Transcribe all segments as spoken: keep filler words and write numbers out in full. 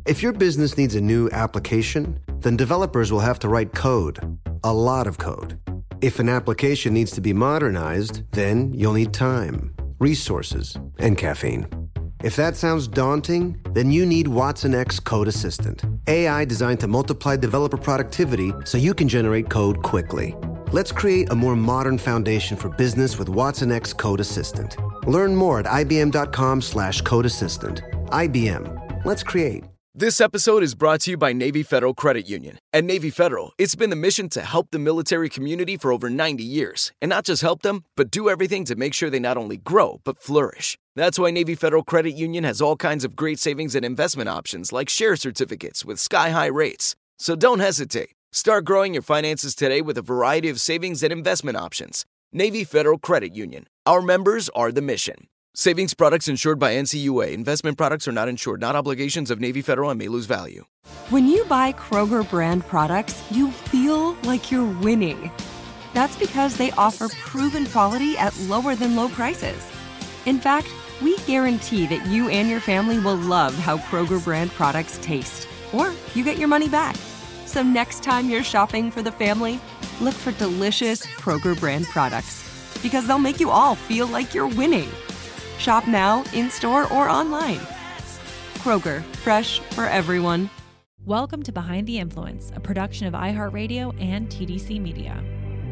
If your business needs a new application, then developers will have to write code, a lot of code. If an application needs to be modernized, then you'll need time, resources, and caffeine. If that sounds daunting, then you need Watson X Code Assistant, A I designed to multiply developer productivity so you can generate code quickly. Let's create a more modern foundation for business with Watson X Code Assistant. Learn more at ibm.com slash code assistant. I B M. Let's create. This episode is brought to you by Navy Federal Credit Union. At Navy Federal, it's been the mission to help the military community for over ninety years. And not just help them, but do everything to make sure they not only grow, but flourish. That's why Navy Federal Credit Union has all kinds of great savings and investment options like share certificates with sky-high rates. So don't hesitate. Start growing your finances today with a variety of savings and investment options. Navy Federal Credit Union. Our members are the mission. Savings products insured by N C U A. Investment products are not insured, not obligations of Navy Federal and may lose value. When you buy Kroger brand products, you feel like you're winning. That's because they offer proven quality at lower than low prices. In fact, we guarantee that you and your family will love how Kroger brand products taste, or you get your money back. So next time you're shopping for the family, look for delicious Kroger brand products, because they'll make you all feel like you're winning. Shop now, in-store, or online. Kroger, fresh for everyone. Welcome to Behind the Influence, a production of iHeartRadio and T D C Media.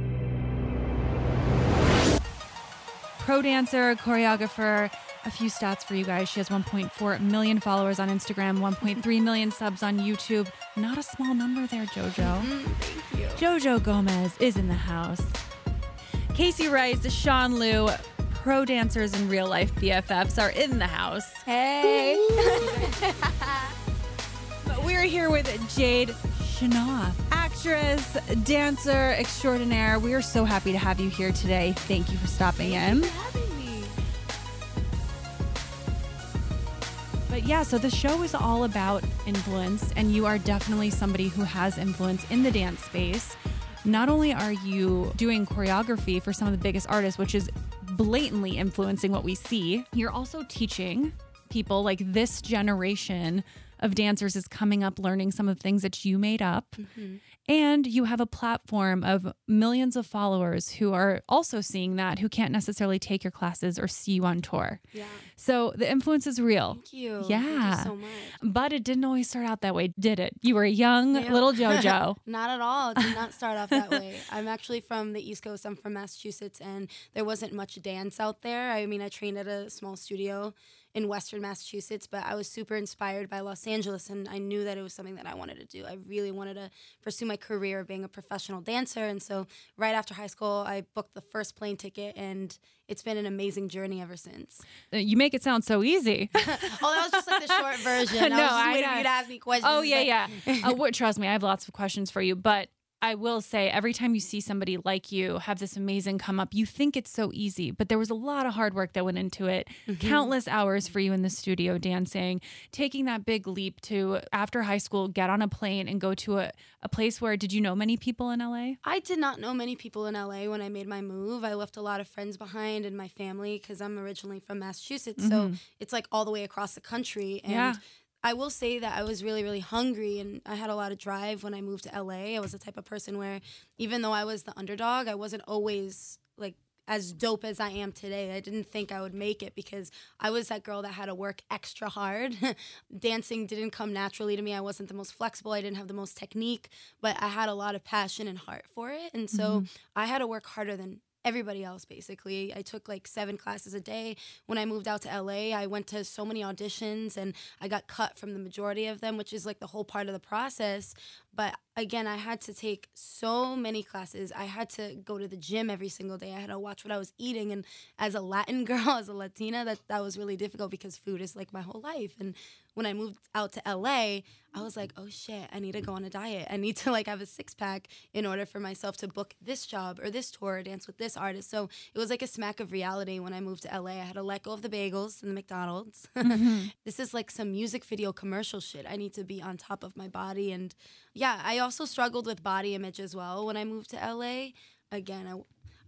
Pro dancer, choreographer, a few stats for you guys. She has one point four million followers on Instagram, one point three million subs on YouTube. Not a small number there, JoJo. Thank you. JoJo Gomez is in the house. Casey Rice, Sean Liu, pro dancers and real life B F Fs are in the house. Hey. But we're here with Jade Shanoff, actress, dancer extraordinaire. We are so happy to have you here today. Thank you for stopping in. Thank you for having me. But yeah, so the show is all about influence, and you are definitely somebody who has influence in the dance space. Not only are you doing choreography for some of the biggest artists, which is blatantly influencing what we see, you're also teaching people. Like, this generation of dancers is coming up learning some of the things that you made up. Mm-hmm. And you have a platform of millions of followers who are also seeing that, who can't necessarily take your classes or see you on tour. Yeah. So the influence is real. Thank you. Yeah. Thank you so much. But it didn't always start out that way, did it? You were a young Yeah. little JoJo. Not at all. It did not start off that way. I'm actually from the East Coast. I'm from Massachusetts, and there wasn't much dance out there. I mean, I trained at a small studio in Western Massachusetts, but I was super inspired by Los Angeles, and I knew that it was something that I wanted to do. I really wanted to pursue my career of being a professional dancer, and so right after high school, I booked the first plane ticket, and it's been an amazing journey ever since. You make it sound so easy. Oh, that was just like the short version. No, I was just I waiting know. for you to ask me questions. Oh, yeah, but- yeah. uh, what, trust me, I have lots of questions for you, but I will say every time you see somebody like you have this amazing come up, you think it's so easy, but there was a lot of hard work that went into it. Mm-hmm. Countless hours for you in the studio dancing, taking that big leap to, after high school, get on a plane and go to a, a place where, did you know many people in L A? I did not know many people in L A when I made my move. I left a lot of friends behind and my family because I'm originally from Massachusetts. Mm-hmm. So it's like all the way across the country. And yeah. I will say that I was really, really hungry, and I had a lot of drive when I moved to L A. I was the type of person where even though I was the underdog, I wasn't always like as dope as I am today. I didn't think I would make it because I was that girl that had to work extra hard. Dancing didn't come naturally to me. I wasn't the most flexible. I didn't have the most technique, but I had a lot of passion and heart for it. And so mm-hmm. I had to work harder than everybody else, basically. I took like seven classes a day. When I moved out to L A, I went to so many auditions and I got cut from the majority of them, which is like the whole part of the process. But again, I had to take so many classes. I had to go to the gym every single day. I had to watch what I was eating. And as a Latin girl, as a Latina, that, that was really difficult because food is like my whole life. And when I moved out to L A, I was like, oh shit, I need to go on a diet. I need to like have a six pack in order for myself to book this job or this tour or dance with this artist. So it was like a smack of reality when I moved to L A. I had to let go of the bagels and the McDonald's. Mm-hmm. This is like some music video commercial shit. I need to be on top of my body. And yeah, I also struggled with body image as well when I moved to L A. Again, I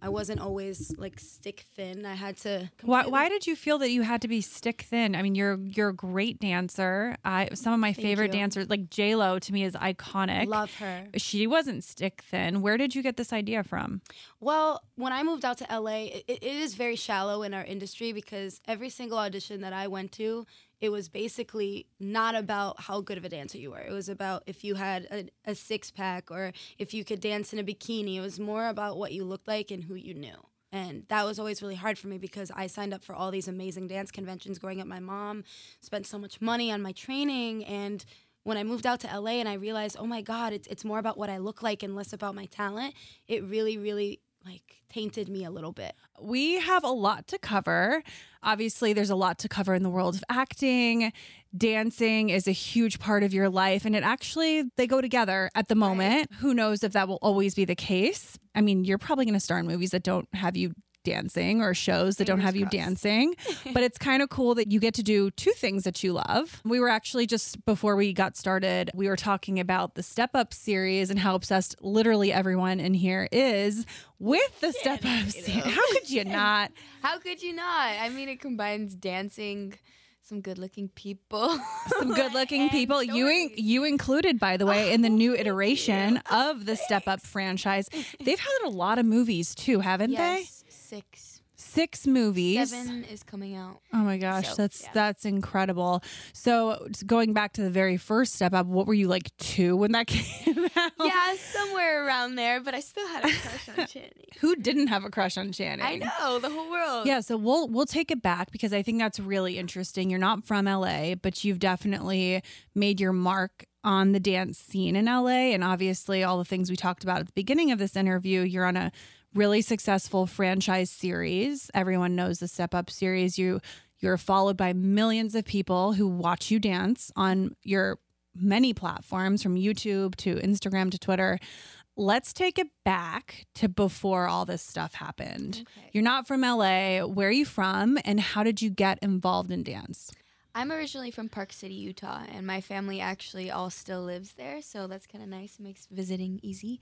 I wasn't always like stick thin. I had to. Why, why did you feel that you had to be stick thin? I mean, you're you're a great dancer. I some of my Thank favorite you. dancers, like J-Lo, to me is iconic. Love her. She wasn't stick thin. Where did you get this idea from? Well, when I moved out to L A, it, it is very shallow in our industry because every single audition that I went to, it was basically not about how good of a dancer you were. It was about if you had a, a six pack or if you could dance in a bikini. It was more about what you looked like and who you knew. And that was always really hard for me because I signed up for all these amazing dance conventions growing up. My mom spent so much money on my training. And when I moved out to L A and I realized, oh my God, it's, it's more about what I look like and less about my talent, it really, really like tainted me a little bit. We have a lot to cover. Obviously, there's a lot to cover in the world of acting. Dancing is a huge part of your life, and it actually, they go together at the moment. Right. Who knows if that will always be the case? I mean, you're probably going to star in movies that don't have you dancing or shows that Fingers don't have you crossed. dancing. But it's kind of cool that you get to do two things that you love. We were actually just before we got started, we were talking about the Step Up series and how obsessed literally everyone in here is with the Step Up series. How could you not? How could you not? I mean, it combines dancing, some good-looking people. Some good-looking people. You in, you included, by the way, in the new iteration of the Step Up franchise. They've had a lot of movies too, haven't yes, they? Six. Six movies. Seven is coming out. Oh my gosh, So, that's yeah. that's incredible. So going back to the very first Step Up, what were you, like two when that came out? Yeah, somewhere around there, but I still had a crush on Channing. Who didn't have a crush on Channing? I know, the whole world. Yeah, so we'll we'll take it back because I think that's really interesting. You're not from L A, but you've definitely made your mark on the dance scene in L A, and obviously all the things we talked about at the beginning of this interview. You're on a really successful franchise series. Everyone knows the Step Up series. You you're followed by millions of people who watch you dance on your many platforms, from YouTube to Instagram to Twitter. Let's take it back to before all this stuff happened. Okay. You're not from L A. Where are you from, and how did you get involved in dance? I'm originally from Park City, Utah, and my family actually all still lives there, so that's kind of nice. It makes visiting easy.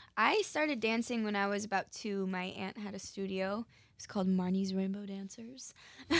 I started dancing when I was about two. My aunt had a studio. It's called Marnie's Rainbow Dancers.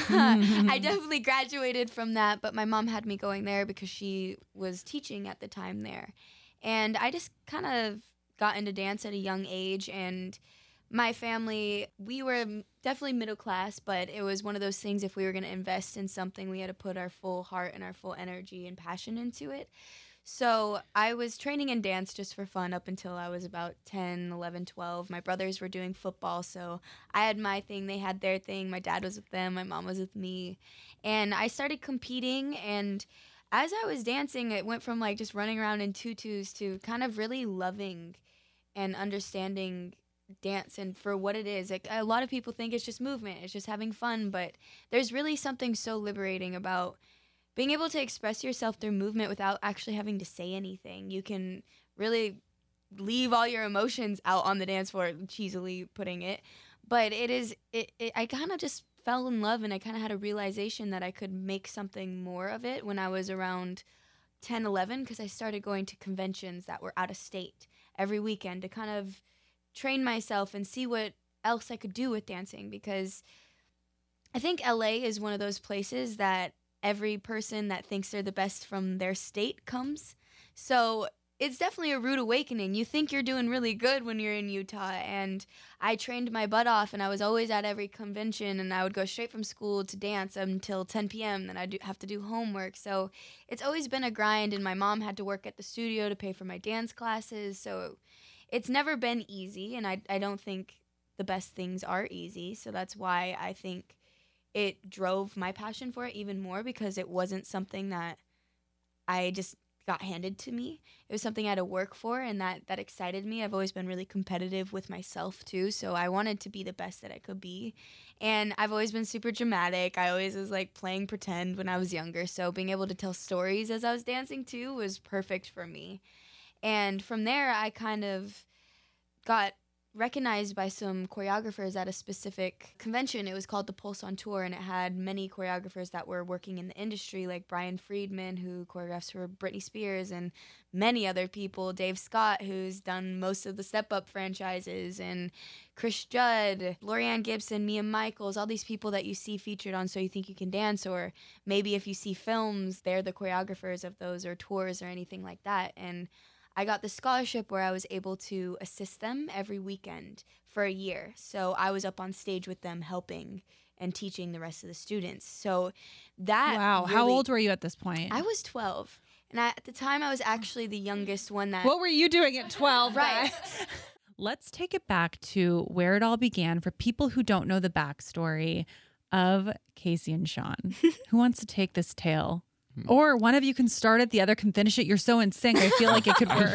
I definitely graduated from that, but my mom had me going there because she was teaching at the time there. And I just kind of got into dance at a young age, and my family, we were definitely middle class, but it was one of those things, if we were going to invest in something, we had to put our full heart and our full energy and passion into it. So I was training in dance just for fun up until I was about ten, eleven, twelve. My brothers were doing football, so I had my thing, they had their thing. My dad was with them, my mom was with me. And I started competing, and as I was dancing, it went from like just running around in tutus to kind of really loving and understanding dance and for what it is. Like, a lot of people think it's just movement, it's just having fun, but there's really something so liberating about being able to express yourself through movement without actually having to say anything. You can really leave all your emotions out on the dance floor, cheesily putting it. But it is, it, it I kind of just fell in love, and I kind of had a realization that I could make something more of it when I was around ten, eleven, because I started going to conventions that were out of state every weekend to kind of train myself and see what else I could do with dancing, because I think L A is one of those places that every person that thinks they're the best from their state comes. So it's definitely a rude awakening. You think you're doing really good when you're in Utah, and I trained my butt off, and I was always at every convention, and I would go straight from school to dance until ten p.m., then I'd have to do homework. So it's always been a grind, and my mom had to work at the studio to pay for my dance classes, so it's never been easy, and I, I don't think the best things are easy, so that's why I think it drove my passion for it even more, because it wasn't something that I just got handed to me. It was something I had to work for, and that, that excited me. I've always been really competitive with myself too, so I wanted to be the best that I could be. And I've always been super dramatic. I always was like playing pretend when I was younger, so being able to tell stories as I was dancing too was perfect for me. And from there, I kind of got recognized by some choreographers at a specific convention. It was called the Pulse on Tour, and it had many choreographers that were working in the industry, like Brian Friedman, who choreographs for Britney Spears, and many other people. Dave Scott, who's done most of the Step Up franchises, and Chris Judd, Lorianne Gibson, Mia Michaels, all these people that you see featured on So You Think You Can Dance, or maybe if you see films, they're the choreographers of those, or tours or anything like that. And I got the scholarship where I was able to assist them every weekend for a year. So I was up on stage with them helping and teaching the rest of the students. So that Wow. really, How old were you at this point? I was twelve. And I, at the time, I was actually the youngest one that... What were you doing at twelve? Right. Let's take it back to where it all began for people who don't know the backstory of Casey and Sean. Who wants to take this tale? Or one of you can start it, the other can finish it. You're so in sync. I feel like it could work.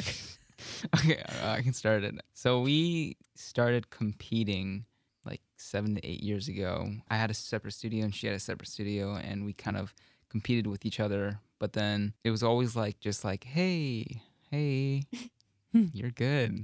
Okay, I can start it. So we started competing like seven to eight years ago. I had a separate studio and she had a separate studio, and we kind of competed with each other. But then it was always like, just like, hey, hey, you're good.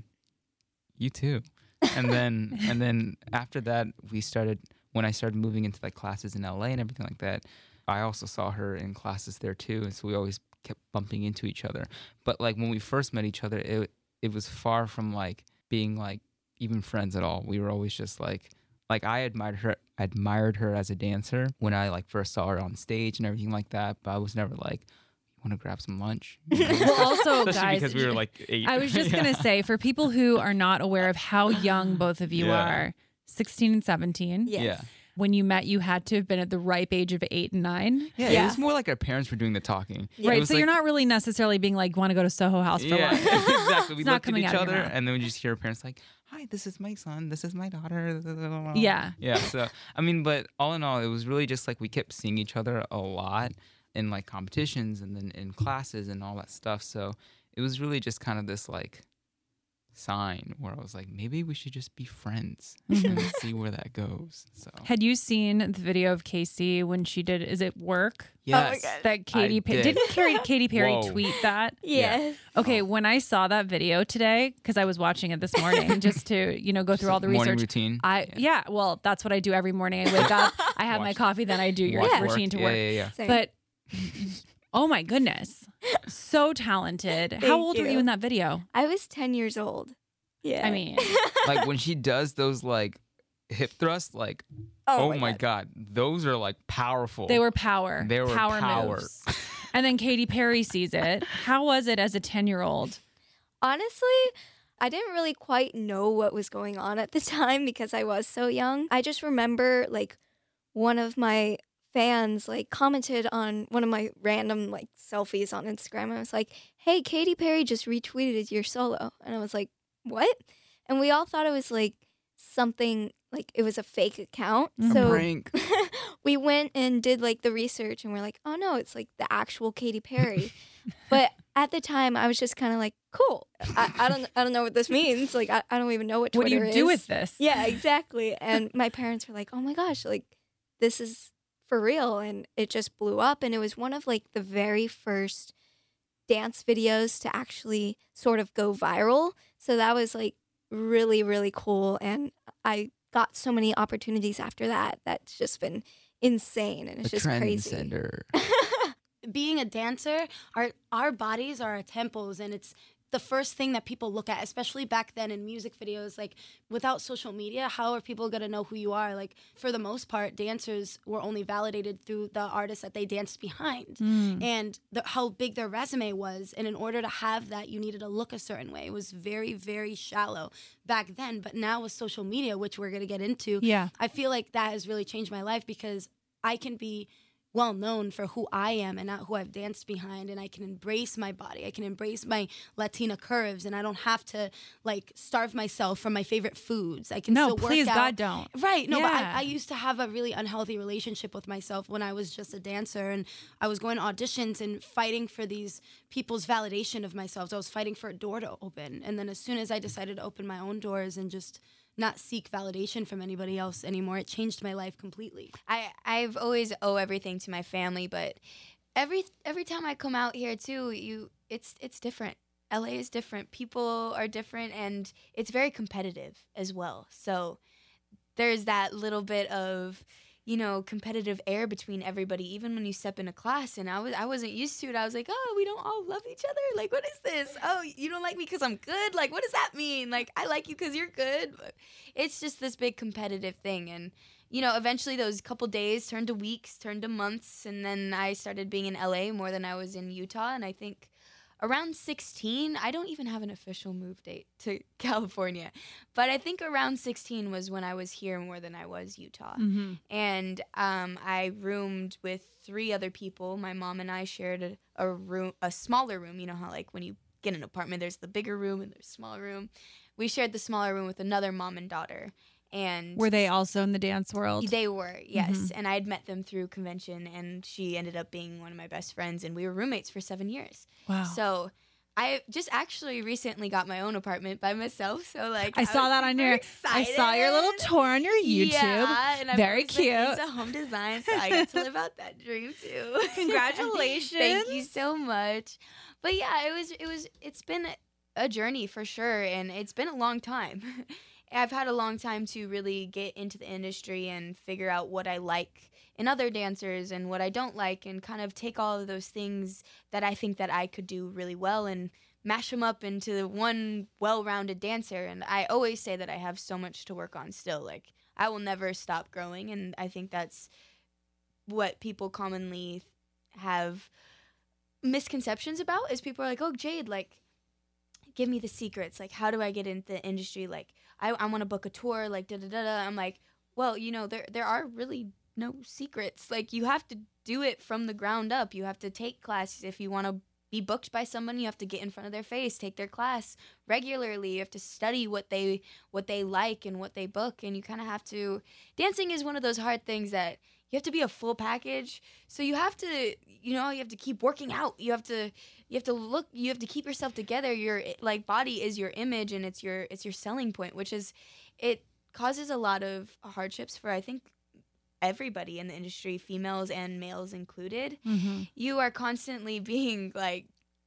You too. And then, and then after that, we started, when I started moving into like classes in L A and everything like that, I also saw her in classes there too, and so we always kept bumping into each other. But like when we first met each other, it it was far from like being like even friends at all. We were always just like like I admired her admired her as a dancer when I like first saw her on stage and everything like that. But I was never like, you want to grab some lunch? Well, also, Especially guys, because we were like eight. I was just Yeah. going to say, for people who are not aware of how young both of you Yeah. are, sixteen and seventeen. Yes. Yeah. When you met, you had to have been at the ripe age of eight and nine. Yeah, Yeah. it was more like our parents were doing the talking. It Right. was So like- you're not really necessarily being like, want to go to Soho House for Yeah, lunch. exactly. We It's not looked at coming each out of your other, mouth. and then we just hear our parents like, "Hi, this is my son. This is my daughter." Yeah. Yeah. So I mean, but all in all, it was really just like we kept seeing each other a lot in like competitions and then in classes and all that stuff. So it was really just kind of this like sign where I was like, maybe we should just be friends and see where that goes. So Had you seen the video of Casey when she did, is it Work? yes, God. That Katy I Perry, did. didn't Carrie, Katy Perry Whoa. tweet that? Yes. Okay, when I saw that video today, because I was watching it this morning just to, you know, go through all the morning research. routine. I yeah, well, that's what I do every morning. I wake up, I have my Watch- coffee, then I do your Watch routine to yeah, work. Yeah, yeah, Same. But oh my goodness, so talented. How Thank old were you. you in that video? I was ten years old. Yeah. I mean, Like when she does those like hip thrusts, like oh, oh, my god. those are like powerful. they were power. They were power, power. moves. And then Katy Perry sees it. How was it as a ten-year-old? Honestly, I didn't really quite know what was going on at the time because I was so young. I just remember like one of my fans like commented on one of my random like selfies on Instagram. I was like, "Hey, Katy Perry just retweeted your solo." And I was like, "What?" And we all thought it was like something like it was a fake account. A So prank. we went and did like the research and we're like, "Oh no, it's like the actual Katy Perry." But at the time I was just kind of like, "Cool. I, I don't I don't know what this means. Like I, I don't even know what What do Twitter you is." do with this? Yeah, exactly. And my parents were like, "Oh my gosh, like this is for real." And it just blew up, and it was one of like the very first dance videos to actually sort of go viral. So that was like really really cool, and I got so many opportunities after that. That's just been insane, and it's The just crazy. trendsetter. Being a dancer, our our bodies are our temples, and it's the first thing that people look at, especially back then in music videos. Like, without social media, how are people gonna know who you are? Like, for the most part, dancers were only validated through the artists that they danced behind and the, how big their resume was. And in order to have that, you needed to look a certain way. It was very, very shallow back then. But now with social media, which we're gonna get into, Yeah. I feel like that has really changed my life because I can be well known for who I am and not who I've danced behind, and I can embrace my body. I can embrace my Latina curves, and I don't have to like starve myself from my favorite foods. I can No, still work please, out. God, don't. Right. No, but Yeah. I, I used to have a really unhealthy relationship with myself when I was just a dancer, and I was going to auditions and fighting for these people's validation of myself. So I was fighting for a door to open. And then as soon as I decided to open my own doors and just not seek validation from anybody else anymore, it changed my life completely. I I've always owe everything to my family, but every every time I come out here too, you it's it's different. L A is different. People are different, and it's very competitive as well. So there's that little bit of, you know, competitive air between everybody, even when you step in a class. And I was I wasn't used to it. I was like, oh, we don't all love each other. Like, what is this? Oh, you don't like me because I'm good? Like, what does that mean? Like, I like you because you're good. But it's just this big competitive thing. And, you know, eventually those couple days turned to weeks, turned to months. And then I started being in L A more than I was in Utah. And I think around sixteen, I don't even have an official move date to California, but I think around sixteen was when I was here more than I was Utah. Mm-hmm. And um, I roomed with three other people. My mom and I shared a, a room, a smaller room. You know how like when you get an apartment, there's the bigger room and there's a smaller room. We shared the smaller room with another mom and daughter. And were they also in the dance world? They were, yes. Mm-hmm. And I had met them through convention, and she ended up being one of my best friends, and we were roommates for seven years. Wow. So I just actually recently got my own apartment by myself. So like I, I saw that on your excited. I saw your little tour on your YouTube. Yeah, and I'm very cute. Into home design, so I get to live out that dream too. Congratulations. Thank you so much. But yeah, it was it was it's been a journey for sure, and it's been a long time. I've had a long time to really get into the industry and figure out what I like in other dancers and what I don't like, and kind of take all of those things that I think that I could do really well and mash them up into one well-rounded dancer. And I always say that I have so much to work on still. Like, I will never stop growing, and I think that's what people commonly have misconceptions about, is people are like, oh, Jade, like, give me the secrets. Like, how do I get into the industry? Like, I, I want to book a tour, like, da-da-da-da. I'm like, well, you know, there there are really no secrets. Like, you have to do it from the ground up. You have to take classes. If you want to be booked by someone, you have to get in front of their face, take their class regularly. You have to study what they what they like and what they book. And you kind of have to, dancing is one of those hard things that you have to be a full package. So you have to, you know, you have to keep working out. You have to, you have to look, you have to keep yourself together. Your like body is your image, and it's your, it's your selling point, which is, it causes a lot of hardships for, I think, everybody in the industry, females and males included. Mm-hmm. You are constantly being like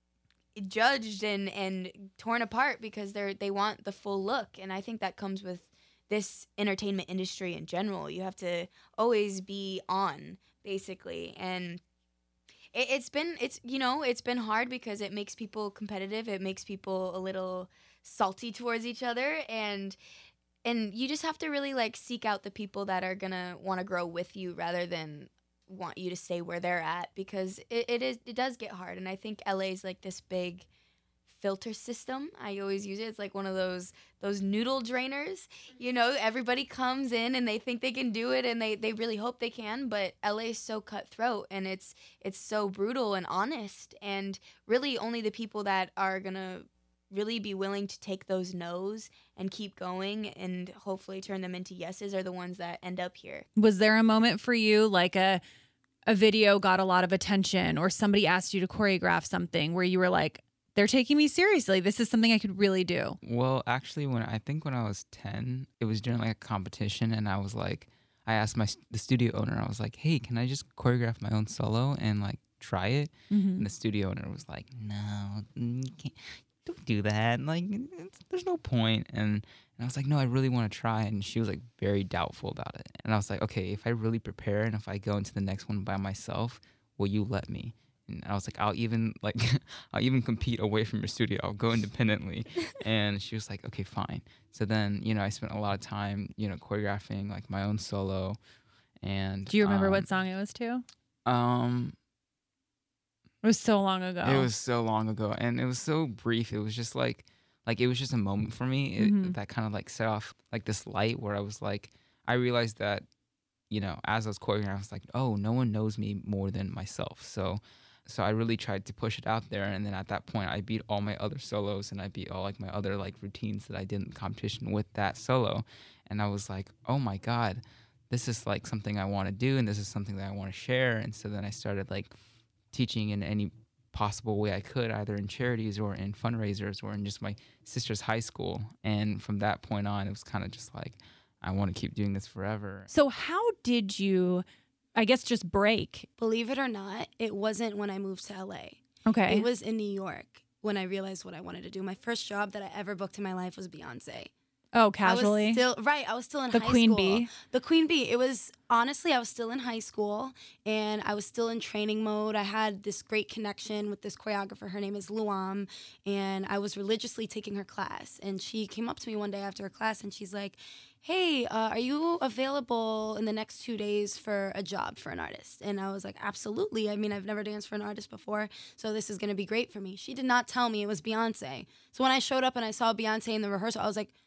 judged and, and torn apart because they're, they want the full look. And I think that comes with this entertainment industry in general. You have to always be on, basically. And it, it's been, it's, you know, it's been hard because it makes people competitive. It makes people a little salty towards each other. And, and you just have to really like seek out the people that are gonna want to grow with you rather than want you to stay where they're at, because it, it is, it does get hard. And I think L A is like this big filter system. I always use it. It's like one of those those noodle drainers. You know, everybody comes in and they think they can do it, and they, they really hope they can, but L A is so cutthroat, and it's it's so brutal and honest, and really only the people that are gonna really be willing to take those no's and keep going and hopefully turn them into yeses are the ones that end up here. Was there a moment for you, like a a video got a lot of attention, or somebody asked you to choreograph something where you were like, they're taking me seriously, this is something I could really do? Well, actually, when I think when I was ten, it was during like a competition, and I was like, I asked my the studio owner, I was like, hey, can I just choreograph my own solo and like try it? Mm-hmm. And the studio owner was like, no, you can't, don't do that. Like, it's, there's no point. And, and I was like, no, I really want to try. And she was like very doubtful about it. And I was like, okay, if I really prepare and if I go into the next one by myself, will you let me? And I was like, I'll even like, I'll even compete away from your studio. I'll go independently. And she was like, okay, fine. So then, you know, I spent a lot of time, you know, choreographing like my own solo. And do you remember um, what song it was to? Um, it was so long ago. It was so long ago, and it was so brief. It was just like, like it was just a moment for me it, Mm-hmm. that kind of like set off like this light where I was like, I realized that, you know, as I was choreographing, I was like, oh, no one knows me more than myself. So. So I really tried to push it out there, and then at that point, I beat all my other solos, and I beat all like my other like routines that I did in competition with that solo, and I was like, oh my god, this is like something I want to do, and this is something that I want to share. And so then I started like teaching in any possible way I could, either in charities or in fundraisers or in just my sister's high school. And from that point on, it was kind of just like, I want to keep doing this forever. So how did you, I guess, just break? Believe it or not, it wasn't when I moved to L A. Okay. It was in New York. when I realized what I wanted to do. My first job that I ever booked in my life was Beyonce. Oh, casually? I was still, right. I was still in the high Queen school. Bee? The Queen Bee. It was, honestly, I was still in high school and I was still in training mode. I had this great connection with this choreographer. Her name is Luam. And I was religiously taking her class. And she came up to me one day after her class and she's like, hey, uh, are you available in the next two days for a job for an artist? And I was like, absolutely. I mean, I've never danced for an artist before, so this is going to be great for me. She did not tell me it was Beyonce. So when I showed up and I saw Beyonce in the rehearsal, I was like,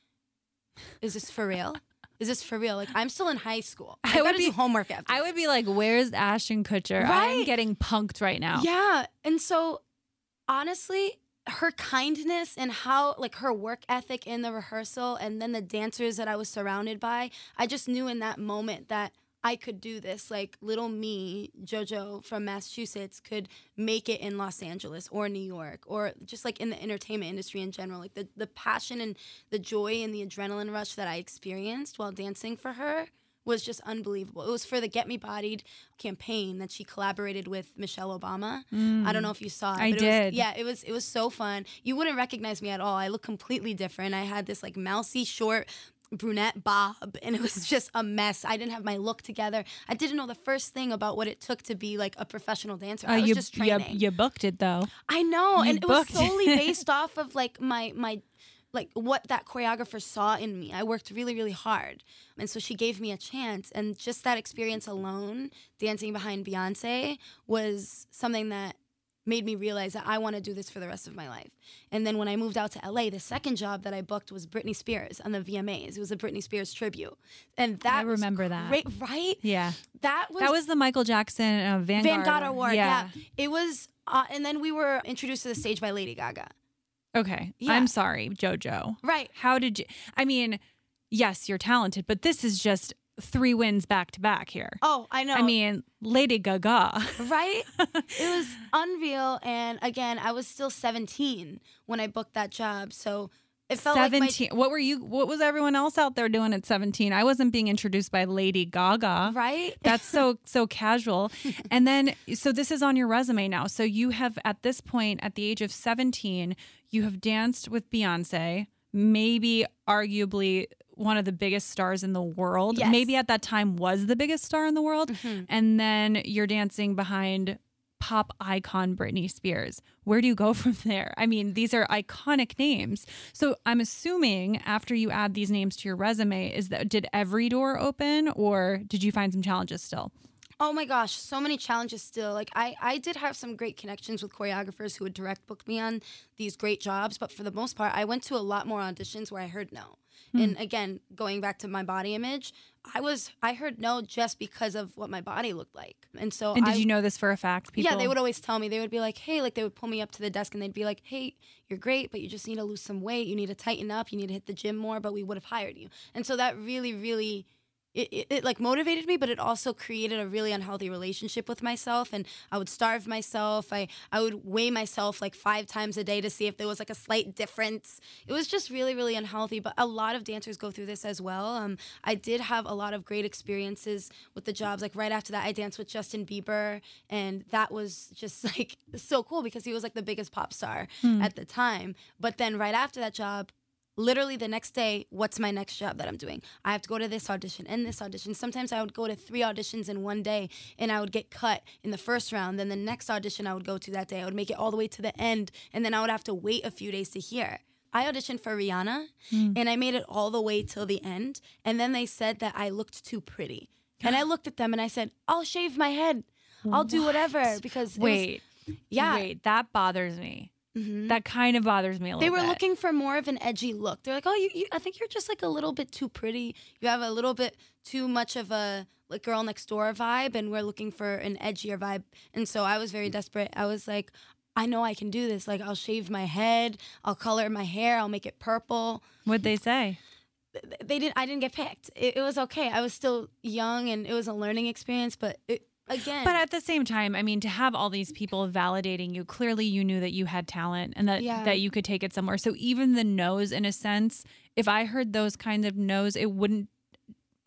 is this for real? Is this for real? Like, I'm still in high school. I, I gotta be, do homework after. I would be like, where's Ashton Kutcher? Right? I'm getting punked right now. Yeah. And so, honestly, her kindness and how, like, her work ethic in the rehearsal and then the dancers that I was surrounded by, I just knew in that moment that I could do this. Like, little me, JoJo from Massachusetts, could make it in Los Angeles or New York or just like in the entertainment industry in general. Like the, the passion and the joy and the adrenaline rush that I experienced while dancing for her was just unbelievable. It was for the Get Me Bodied campaign that she collaborated with Michelle Obama. Mm. I don't know if you saw it. I but did. It was, yeah, it was it was so fun. You wouldn't recognize me at all. I look completely different. I had this like mousy short brunette bob and it was just a mess. I didn't have my look together. I didn't know the first thing about what it took to be like a professional dancer. Uh, I was you, just training. You, you booked it though. I know. You and booked. It was solely based off of like my my like what that choreographer saw in me. I worked really, really hard. And so she gave me a chance. And just that experience alone, dancing behind Beyonce, was something that made me realize that I want to do this for the rest of my life. And then when I moved out to L A, the second job that I booked was Britney Spears on the V M As. It was a Britney Spears tribute. And that I remember was that. Great, right? Yeah. That was That was the Michael Jackson uh, Vanguard, Vanguard Award. Yeah. yeah. It was, uh, and then we were introduced to the stage by Lady Gaga. Okay. Yeah. I'm sorry, JoJo. Right. How did you, I mean, yes, you're talented, but this is just three wins back to back here. Oh, I know. I mean, Lady Gaga. Right? It was unreal. And again, I was still seventeen when I booked that job. So it felt seventeen. like my, what were you, what was everyone else out there doing at seventeen? I wasn't being introduced by Lady Gaga. Right? That's so, so casual. And then, so this is on your resume now. So you have, at this point, at the age of seventeen, you have danced with Beyonce, maybe arguably one of the biggest stars in the world. Yes. Maybe at that time was the biggest star in the world. Mm-hmm. And then you're dancing behind pop icon Britney Spears. Where do you go from there? I mean, these are iconic names. So I'm assuming after you add these names to your resume, is that did every door open or did you find some challenges still? Oh my gosh, so many challenges still. Like I, I did have some great connections with choreographers who would direct book me on these great jobs, but for the most part, I went to a lot more auditions where I heard no. Hmm. And again, going back to my body image, I was I heard no just because of what my body looked like. And so And did I, you know this for a fact? People? Yeah, they would always tell me. They would be like, hey, like they would pull me up to the desk and they'd be like, hey, you're great, but you just need to lose some weight. You need to tighten up. You need to hit the gym more, but we would have hired you. And so that really, really It, it, it like motivated me, but it also created a really unhealthy relationship with myself. And I would starve myself. I, I would weigh myself like five times a day to see if there was like a slight difference. It was just really, really unhealthy. But a lot of dancers go through this as well. Um, I did have a lot of great experiences with the jobs. Like right after that, I danced with Justin Bieber. And that was just like so cool because he was like the biggest pop star hmm. at the time. But then right after that job, literally the next day, what's my next job that I'm doing? I have to go to this audition and this audition. Sometimes I would go to three auditions in one day and I would get cut in the first round. Then the next audition I would go to that day, I would make it all the way to the end. And then I would have to wait a few days to hear. I auditioned for Rihanna mm. and I made it all the way till the end. And then they said that I looked too pretty. And I looked at them and I said, I'll shave my head. I'll do whatever because it Wait, was, yeah. Wait, that bothers me. Mm-hmm. That kind of bothers me a little bit. They were bit. looking for more of an edgy look. They're like, oh, you, you, I think you're just like a little bit too pretty. You have a little bit too much of a like girl next door vibe, and we're looking for an edgier vibe. And so I was very desperate. I was like, I know I can do this. Like, I'll shave my head. I'll color my hair. I'll make it purple. What'd they say? They didn't. I didn't get picked. It, it was okay. I was still young, and it was a learning experience, but it, Again. But at the same time, I mean, to have all these people validating you, clearly you knew that you had talent and that, yeah. that you could take it somewhere. So even the no's, in a sense, if I heard those kinds of no's, it wouldn't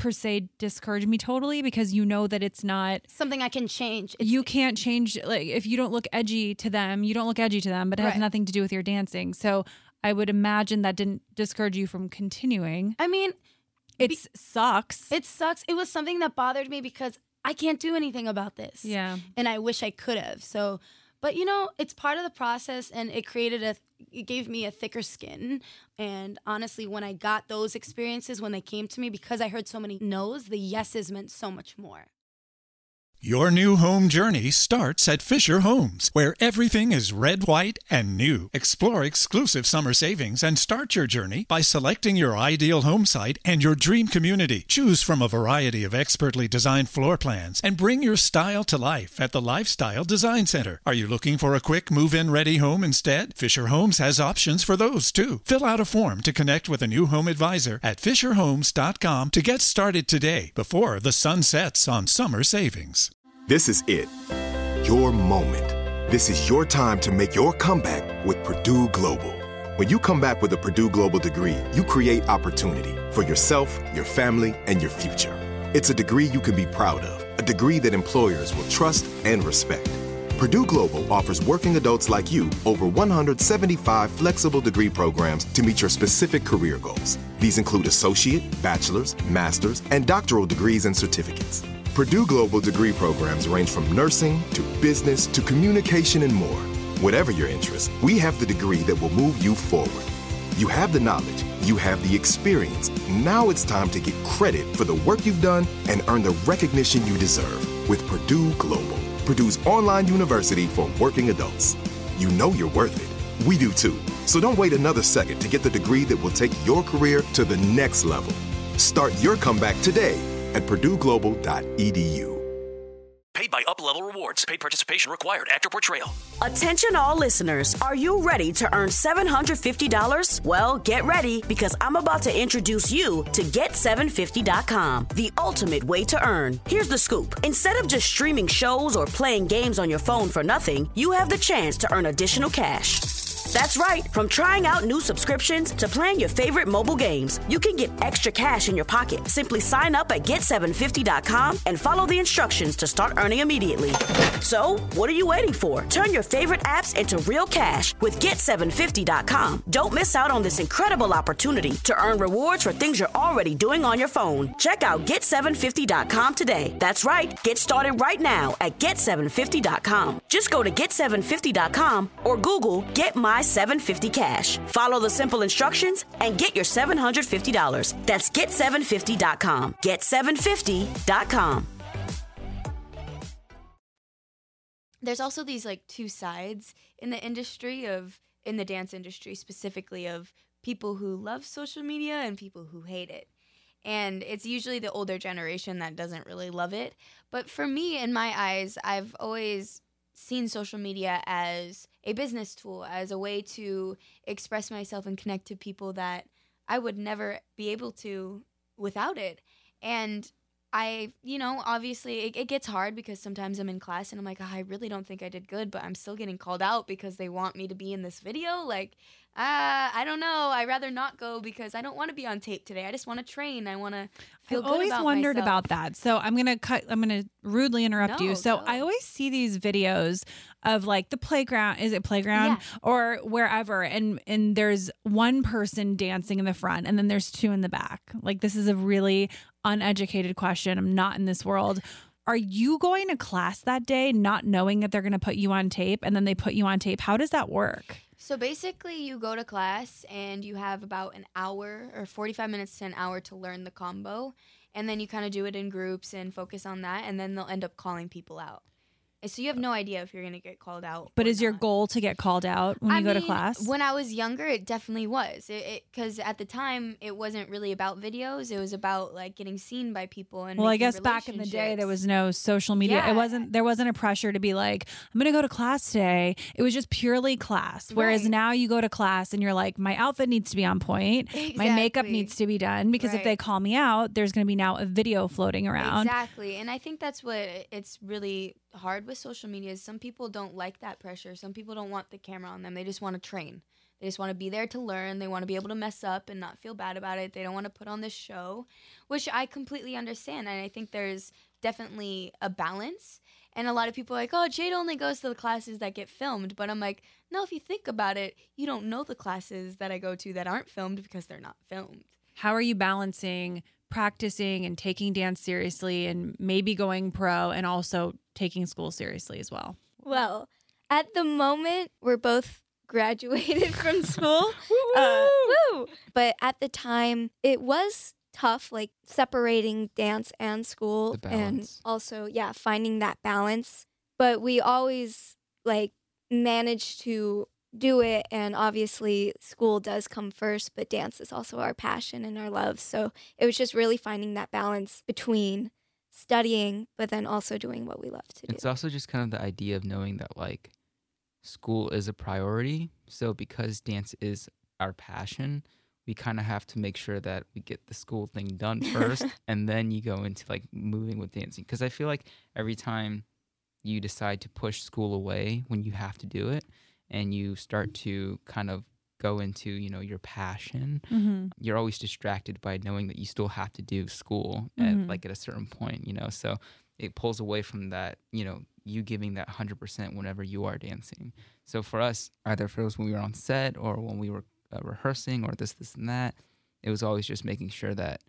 per se discourage me totally because you know that it's not something I can change. It's, you can't change. Like if you don't look edgy to them, you don't look edgy to them, but it has Right. nothing to do with your dancing. So I would imagine that didn't discourage you from continuing. I mean, It be- sucks. it sucks. It was something that bothered me because I can't do anything about this. Yeah. And I wish I could have. So, but you know, it's part of the process, and it created a, it gave me a thicker skin. And honestly, when I got those experiences, when they came to me, because I heard so many no's, the yeses meant so much more. Your new home journey starts at Fisher Homes, where everything is red, white, and new. Explore exclusive summer savings and start your journey by selecting your ideal home site and your dream community. Choose from a variety of expertly designed floor plans and bring your style to life at the Lifestyle Design Center. Are you looking for a quick move-in ready home instead? Fisher Homes has options for those too. Fill out a form to connect with a new home advisor at fisher homes dot com to get started today before the sun sets on summer savings. This is it. Your moment. This is your time to make your comeback with Purdue Global. When you come back with a Purdue Global degree, you create opportunity for yourself, your family, and your future. It's a degree you can be proud of, a degree that employers will trust and respect. Purdue Global offers working adults like you over one hundred seventy-five flexible degree programs to meet your specific career goals. These include associate, bachelor's, master's, and doctoral degrees and certificates. Purdue Global degree programs range from nursing to business to communication and more. Whatever your interest, we have the degree that will move you forward. You have the knowledge, you have the experience. Now it's time to get credit for the work you've done and earn the recognition you deserve with Purdue Global, Purdue's online university for working adults. You know you're worth it. We do too. So don't wait another second to get the degree that will take your career to the next level. Start your comeback today at purdue global dot e d u. Paid by Up-Level Rewards. Paid participation required. Actor portrayal. Attention all listeners. Are you ready to earn seven hundred fifty dollars? Well, get ready because I'm about to introduce you to get seven fifty dot com, the ultimate way to earn. Here's the scoop. Instead of just streaming shows or playing games on your phone for nothing, you have the chance to earn additional cash. That's right. From trying out new subscriptions to playing your favorite mobile games, you can get extra cash in your pocket. Simply sign up at get seven fifty dot com and follow the instructions to start earning immediately. So, what are you waiting for? Turn your favorite apps into real cash with get seven fifty dot com. Don't miss out on this incredible opportunity to earn rewards for things you're already doing on your phone. Check out get seven fifty dot com today. That's right. Get started right now at get seven fifty dot com. Just go to get seven fifty dot com or Google Get My seven fifty Cash. Follow the simple instructions and get your seven hundred fifty dollars. That's get seven fifty dot com. get seven fifty dot com. There's also these like two sides in the industry of in the dance industry specifically of people who love social media and people who hate it. And it's usually the older generation that doesn't really love it. But for me, in my eyes, I've always seen social media as a business tool, as a way to express myself and connect to people that I would never be able to without it. And I, you know, obviously it, it gets hard because sometimes I'm in class and I'm like, oh, I really don't think I did good, but I'm still getting called out because they want me to be in this video. Like, uh, I don't know. I'd rather not go because I don't want to be on tape today. I just want to train. I want to feel I've good always about wondered myself. about that. So I'm gonna cut. I'm gonna rudely interrupt No, you. So go. I always see these videos of like the playground. Is it playground Yeah. or wherever? And and there's one person dancing in the front, and then there's two in the back. Like this is a really uneducated question. I'm not in this world. Are you going to class that day not knowing that they're going to put you on tape, and then they put you on tape? How does that work? So basically, you go to class and you have about an hour or forty-five minutes to an hour to learn the combo. And then you kind of do it in groups and focus on that. And then they'll end up calling people out. And so you have no idea if you're going to get called out. But or is your not. goal to get called out when you I go to mean, class? When I was younger, it definitely was. It because at the time, it wasn't really about videos. It was about like getting seen by people. And Well, I making guess back in the day there relationships. was no social media. Yeah. It wasn't there wasn't a pressure to be like, I'm going to go to class today. It was just purely class. Whereas Right. now you go to class and you're like, my outfit needs to be on point. My makeup Exactly. needs to be done because if Right. they call me out, there's going to be now a video floating around. Exactly. And I think that's what it's really hard with social media is some people don't like that pressure. Some people don't want the camera on them. They just want to train. They just want to be there to learn. They want to be able to mess up and not feel bad about it. They don't want to put on this show, which I completely understand. And I think there's definitely a balance. And a lot of people are like, oh, Jade only goes to the classes that get filmed. But I'm like, no, if you think about it, you don't know the classes that I go to that aren't filmed because they're not filmed. How are you balancing practicing and taking dance seriously and maybe going pro and also taking school seriously as well? Well, at the moment, we're both graduated from school. uh, woo! But at the time, it was tough, like separating dance and school and also, yeah, finding that balance. But we always like managed to do it. And obviously school does come first, but dance is also our passion and our love. So it was just really finding that balance between studying, but then also doing what we love to do. It's also just kind of the idea of knowing that like school is a priority. So because dance is our passion, we kind of have to make sure that we get the school thing done first and then you go into like moving with dancing. Because I feel like every time you decide to push school away when you have to do it and you start to kind of go into, you know, your passion, mm-hmm. you're always distracted by knowing that you still have to do school mm-hmm. at like at a certain point, you know, so it pulls away from that, you know, you giving that one hundred percent whenever you are dancing. So for us, either if it was when we were on set or when we were uh, rehearsing or this, this, and that, it was always just making sure that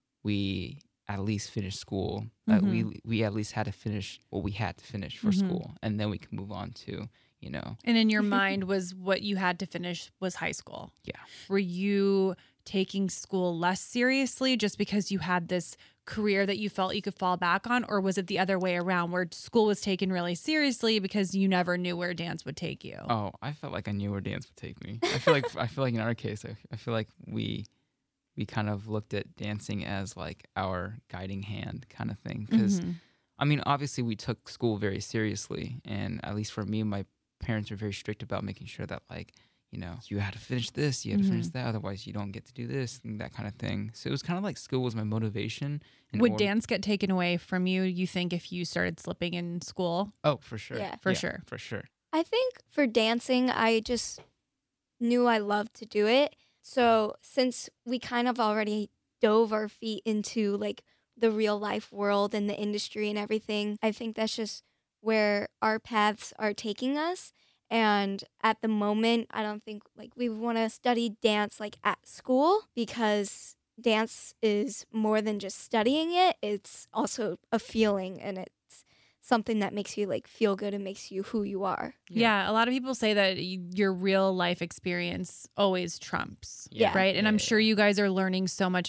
we at least finished school, that mm-hmm. we we at least had to finish what we had to finish for mm-hmm. school, and then we can move on to, you know. And in your mind was what you had to finish was high school. Yeah. Were you taking school less seriously just because you had this career that you felt you could fall back on, or was it the other way around where school was taken really seriously because you never knew where dance would take you? Oh, I felt like I knew where dance would take me. I feel like I feel like in our case, I, I feel like we we kind of looked at dancing as like our guiding hand kind of thing. Because mm-hmm. I mean, obviously we took school very seriously, and at least for me, my parents were very strict about making sure that like, you know, you had to finish this, you had to mm-hmm. finish that, otherwise you don't get to do this, and that kind of thing. So it was kind of like school was my motivation. Would order- dance get taken away from you, you think, if you started slipping in school? Oh, for sure. Yeah. For yeah, sure. For sure. I think for dancing, I just knew I loved to do it. So since we kind of already dove our feet into like the real life world and the industry and everything, I think that's just where our paths are taking us. And at the moment, I don't think like we want to study dance like at school, because dance is more than just studying it. It's also a feeling, and it's something that makes you like feel good and makes you who you are. Yeah, yeah, a lot of people say that y- your real life experience always trumps. Yeah. Right? And yeah, I'm yeah. sure you guys are learning so much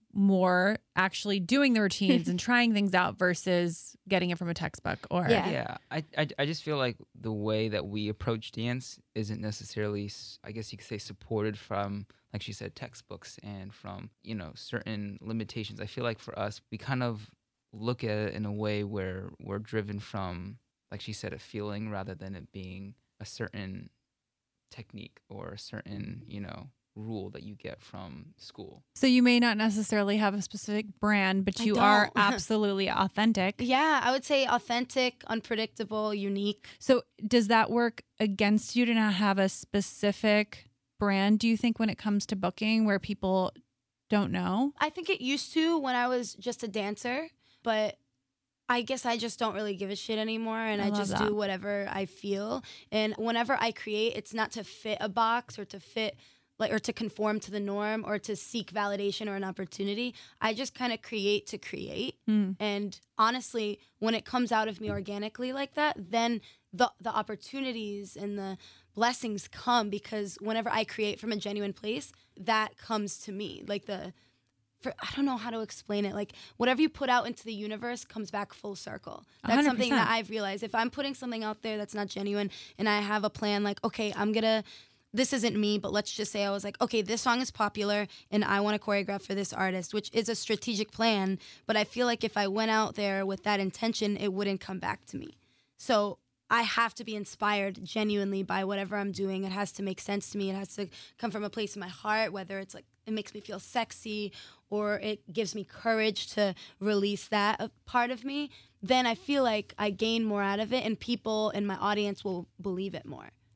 more actually doing the routines and trying things out versus getting it from a textbook. Or Yeah. Yeah, I, I, I just feel like the way that we approach dance isn't necessarily, s- I guess you could say, supported from, like she said, textbooks and from, you know, certain limitations. I feel like for us, we kind of look at it in a way where we're driven from, like she said, a feeling rather than it being a certain technique or a certain, you know, rule that you get from school. So you may not necessarily have a specific brand, but I you don't. are absolutely authentic. Yeah, I would say authentic, unpredictable, unique. So does that work against you to not have a specific brand, do you think, when it comes to booking where people don't know? I think it used to when I was just a dancer, but I guess I just don't really give a shit anymore, and I I, love just that. do whatever I feel. And whenever I create, it's not to fit a box or to fit like or to conform to the norm or to seek validation or an opportunity. I just kind of create to create. Mm. And honestly, when it comes out of me organically like that, then the the opportunities and the blessings come, because whenever I create from a genuine place, that comes to me. Like the For, I don't know how to explain it. Like whatever you put out into the universe comes back full circle. That's one hundred something percent. that I've realized. If I'm putting something out there that's not genuine and I have a plan, like, okay, I'm gonna, this isn't me, but let's just say I was like, okay, this song is popular and I want to choreograph for this artist, which is a strategic plan. But I feel like if I went out there with that intention, it wouldn't come back to me. So I have to be inspired genuinely by whatever I'm doing. It has to make sense to me. It has to come from a place in my heart, whether it's like it makes me feel sexy or it gives me courage to release that uh, part of me. Then I feel like I gain more out of it, and people in my audience will believe it more.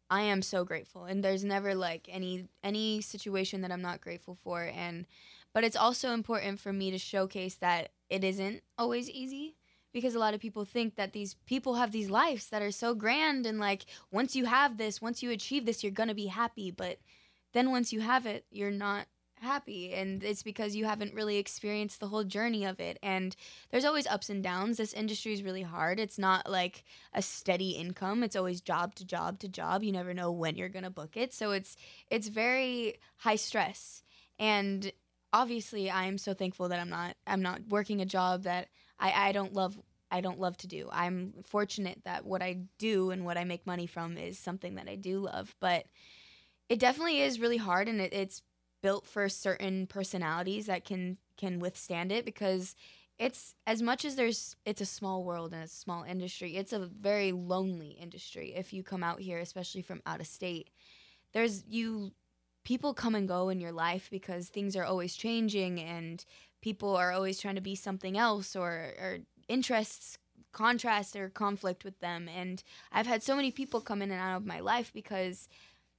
I am so grateful, and there's never like any any situation that I'm not grateful for. And but it's also important for me to showcase that it isn't always easy, because a lot of people think that these people have these lives that are so grand, and like once you have this, once you achieve this, you're gonna be happy. But then once you have it, you're not happy, and it's because you haven't really experienced the whole journey of it. And there's always ups and downs. This industry is really hard. It's not like a steady income. It's always job to job to job. You never know when you're gonna book it, so it's it's very high stress. And obviously I'm so thankful that I'm not I'm not working a job that I, I don't love I don't love to do. I'm fortunate that what I do and what I make money from is something that I do love. But it definitely is really hard, and it, it's built for certain personalities that can can withstand it, because it's as much as there's it's a small world and a small industry, it's a very lonely industry. If you come out here, especially from out of state, there's you people come and go in your life because things are always changing, and people are always trying to be something else, or or interests contrast or conflict with them. And I've had so many people come in and out of my life because,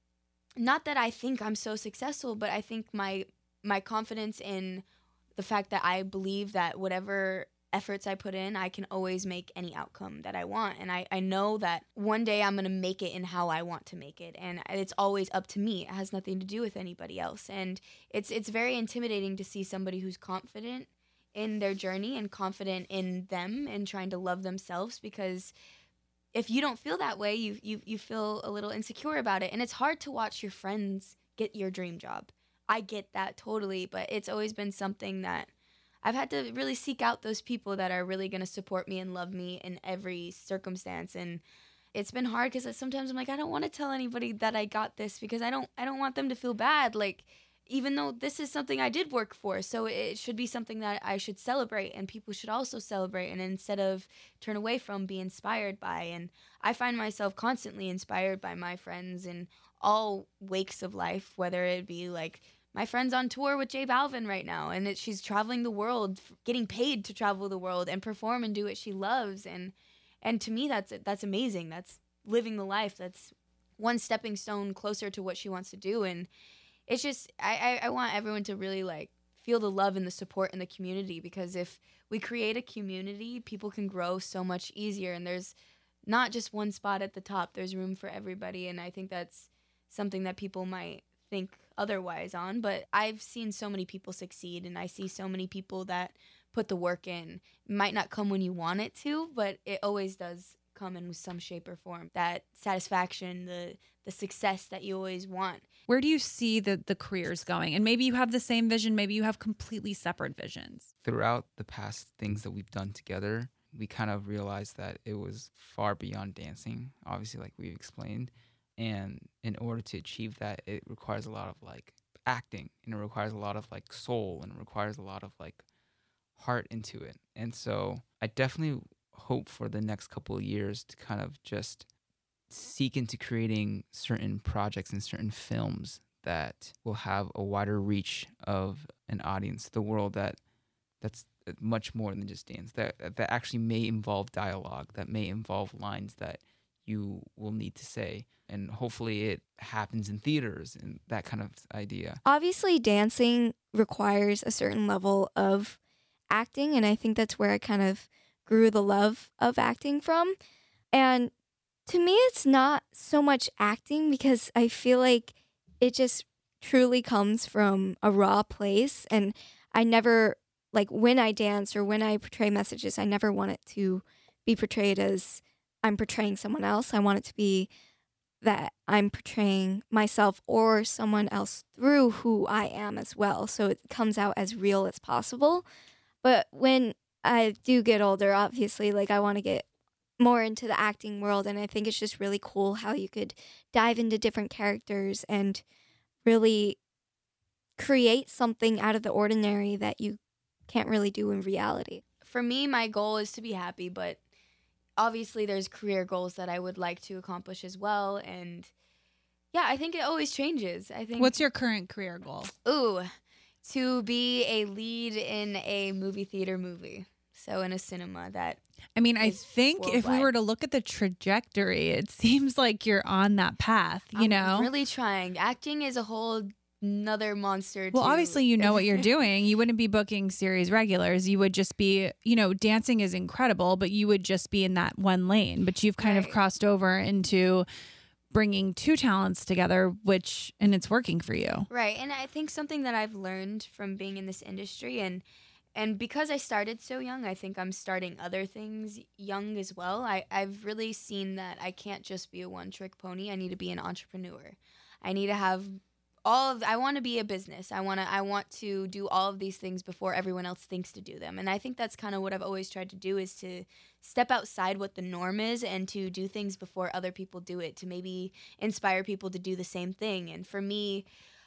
not that I think I'm so successful, but I think my my confidence in the fact that I believe that whatever efforts I put in, I can always make any outcome that I want. And I, I know that one day I'm going to make it in how I want to make it. And it's always up to me. It has nothing to do with anybody else. And it's it's very intimidating to see somebody who's confident in their journey and confident in them and trying to love themselves, because if you don't feel that way, you, you you feel a little insecure about it. And it's hard to watch your friends get your dream job. I get that totally, but it's always been something that I've had to really seek out those people that are really going to support me and love me in every circumstance. And it's been hard because sometimes I'm like, I don't want to tell anybody that I got this, because I don't I don't want them to feel bad. Like, even though this is something I did work for, so it should be something that I should celebrate, and people should also celebrate, and instead of turn away from, be inspired by. And I find myself constantly inspired by my friends in all wakes of life, whether it be like my friend's on tour with J Balvin right now, and it, she's traveling the world, getting paid to travel the world and perform and do what she loves. And and to me, that's that's amazing. That's living the life. That's one stepping stone closer to what she wants to do. And it's just, I, I, I want everyone to really like feel the love and the support in the community, because if we create a community, people can grow so much easier. And there's not just one spot at the top. There's room for everybody. And I think that's something that people might think otherwise on. But I've seen so many people succeed, and I see so many people that put the work in. It might not come when you want it to, but it always does come in some shape or form. That satisfaction, the the success that you always want. Where do you see the the careers going? And maybe you have the same vision, maybe you have completely separate visions. Throughout the past things that we've done together, we kind of realized that it was far beyond dancing, obviously, like we explained. And in order to achieve that, it requires a lot of like acting, and it requires a lot of like soul, and it requires a lot of like heart into it. And so I definitely hope for the next couple of years to kind of just seek into creating certain projects and certain films that will have a wider reach of an audience, the world that that's much more than just dance, that that actually may involve dialogue, that may involve lines that you will need to say, and hopefully it happens in theaters and that kind of idea. Obviously, dancing requires a certain level of acting, and I think that's where I kind of grew the love of acting from. And to me, it's not so much acting, because I feel like it just truly comes from a raw place. And I never, like when I dance or when I portray messages, I never want it to be portrayed as I'm portraying someone else. I want it to be that I'm portraying myself or someone else through who I am as well. So it comes out as real as possible. But when I do get older, obviously, like I want to get more into the acting world, and I think it's just really cool how you could dive into different characters and really create something out of the ordinary that you can't really do in reality. For me, my goal is to be happy, but obviously there's career goals that I would like to accomplish as well. And yeah, I think it always changes. I think. What's your current career goal? Ooh, to be a lead in a movie theater movie. So in a cinema that I mean, I think if we worldwide. were to look at the trajectory, it seems like you're on that path, you I'm know? really trying. Acting is a whole another monster. Well, to- obviously, you know what you're doing. You wouldn't be booking series regulars. You would just be, you know, dancing is incredible, but you would just be in that one lane. But you've kind Right. of crossed over into bringing two talents together, which, and it's working for you. Right. And I think something that I've learned from being in this industry and and because I started so young, I think I'm starting other things young as well. I, I've really seen that I can't just be a one-trick pony. I need to be an entrepreneur. I need to have all of I want to be a business. I want to I want to do all of these things before everyone else thinks to do them. And I think that's kind of what I've always tried to do is to step outside what the norm is and to do things before other people do it, to maybe inspire people to do the same thing. And for me,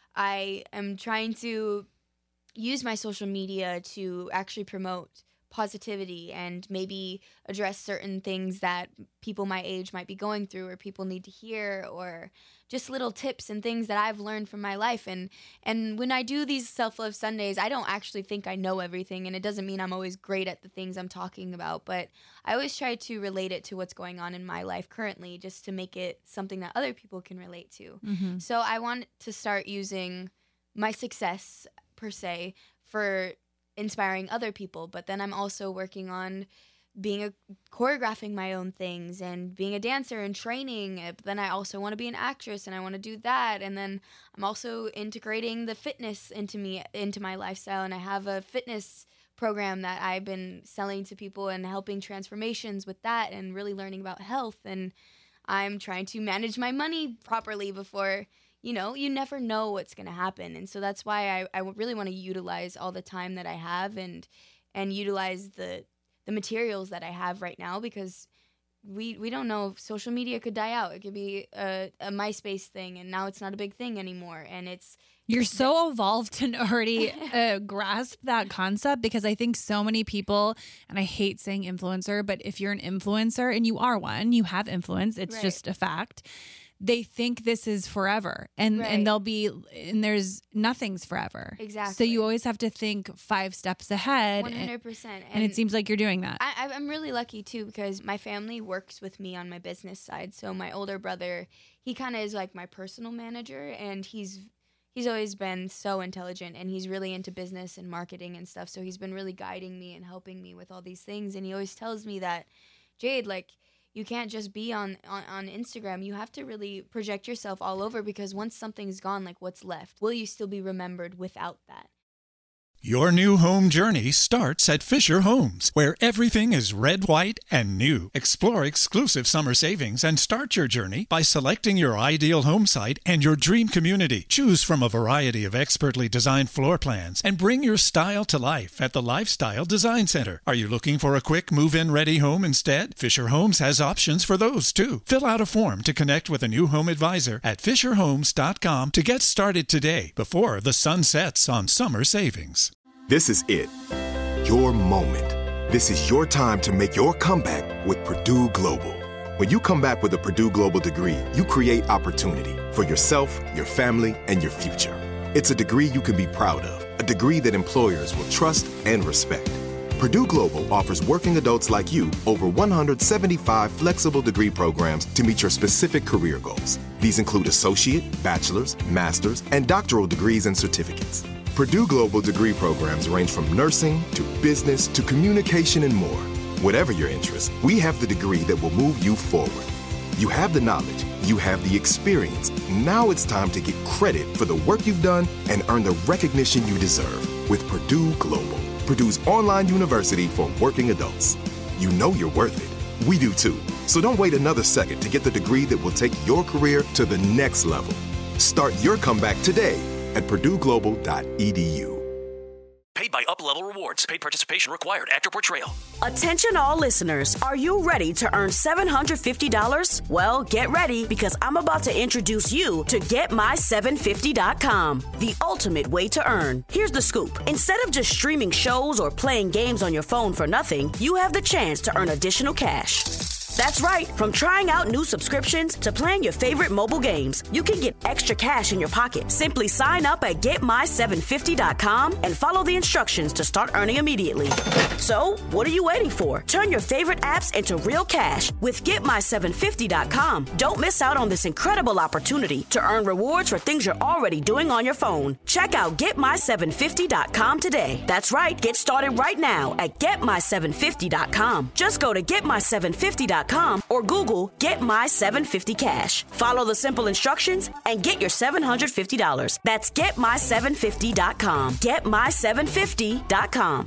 I am trying to use my social media to actually promote positivity and maybe address certain things that people my age might be going through or people need to hear, or just little tips and things that I've learned from my life. And and when I do these self-love Sundays, I don't actually think I know everything, and it doesn't mean I'm always great at the things I'm talking about, but I always try to relate it to what's going on in my life currently, just to make it something that other people can relate to. Mm-hmm. So I want to start using my success per se for inspiring other people, but then I'm also working on being a choreographing my own things and being a dancer and training. But then I also want to be an actress and I want to do that, and then I'm also integrating the fitness into me into my lifestyle, and I have a fitness program that I've been selling to people and helping transformations with that and really learning about health. And I'm trying to manage my money properly before, you know, you never know what's going to happen. And so that's why I, I really want to utilize all the time that I have and and utilize the the materials that I have right now, because we we don't know if social media could die out. It could be a, a MySpace thing, and now it's not a big thing anymore. And it's You're so evolved to already uh, grasp that concept, because I think so many people, and I hate saying influencer, but if you're an influencer, and you are one, you have influence, it's Right. just a fact. They think this is forever, and, Right. and they'll be, and there's nothing's forever. Exactly. So you always have to think five steps ahead. one and- hundred percent. And it seems like you're doing that. I, I'm really lucky too, because my family works with me on my business side. So my older brother, he kind of is like my personal manager, and he's he's always been so intelligent, and he's really into business and marketing and stuff. So he's been really guiding me and helping me with all these things. And he always tells me that, Jade, like, you can't just be on, on, on Instagram. You have to really project yourself all over, because once something's gone, like, what's left? Will you still be remembered without that? Your new home journey starts at Fisher Homes, where everything is red, white, and new. Explore exclusive summer savings and start your journey by selecting your ideal home site and your dream community. Choose from a variety of expertly designed floor plans and bring your style to life at the Lifestyle Design Center. Are you looking for a quick move-in ready home instead? Fisher Homes has options for those too. Fill out a form to connect with a new home advisor at fisher homes dot com to get started today before the sun sets on summer savings. This is it. Your moment. This is your time to make your comeback with Purdue Global. When you come back with a Purdue Global degree, you create opportunity for yourself, your family, and your future. It's a degree you can be proud of, a degree that employers will trust and respect. Purdue Global offers working adults like you over one hundred seventy-five flexible degree programs to meet your specific career goals. These include associate, bachelor's, master's, and doctoral degrees and certificates. Purdue Global degree programs range from nursing to business to communication and more. Whatever your interest, we have the degree that will move you forward. You have the knowledge, you have the experience. Now it's time to get credit for the work you've done and earn the recognition you deserve with Purdue Global, Purdue's online university for working adults. You know you're worth it. We do too. So don't wait another second to get the degree that will take your career to the next level. Start your comeback today at purdue global dot e d u. Paid by Up-Level Rewards. Paid participation required. Actor portrayal. Attention all listeners. Are you ready to earn seven hundred fifty dollars? Well, get ready, because I'm about to introduce you to get my seven fifty dot com, the ultimate way to earn. Here's the scoop. Instead of just streaming shows or playing games on your phone for nothing, you have the chance to earn additional cash. That's right. From trying out new subscriptions to playing your favorite mobile games, you can get extra cash in your pocket. Simply sign up at get my seven fifty dot com and follow the instructions to start earning immediately. So, what are you waiting for? Turn your favorite apps into real cash with get my seven fifty dot com. Don't miss out on this incredible opportunity to earn rewards for things you're already doing on your phone. Check out get my seven fifty dot com today. That's right. Get started right now at get my seven fifty dot com. Just go to get my seven fifty dot com or Google Get My seven fifty Cash. Follow the simple instructions and get your seven hundred fifty dollars. That's get my seven fifty dot com. get my seven fifty dot com.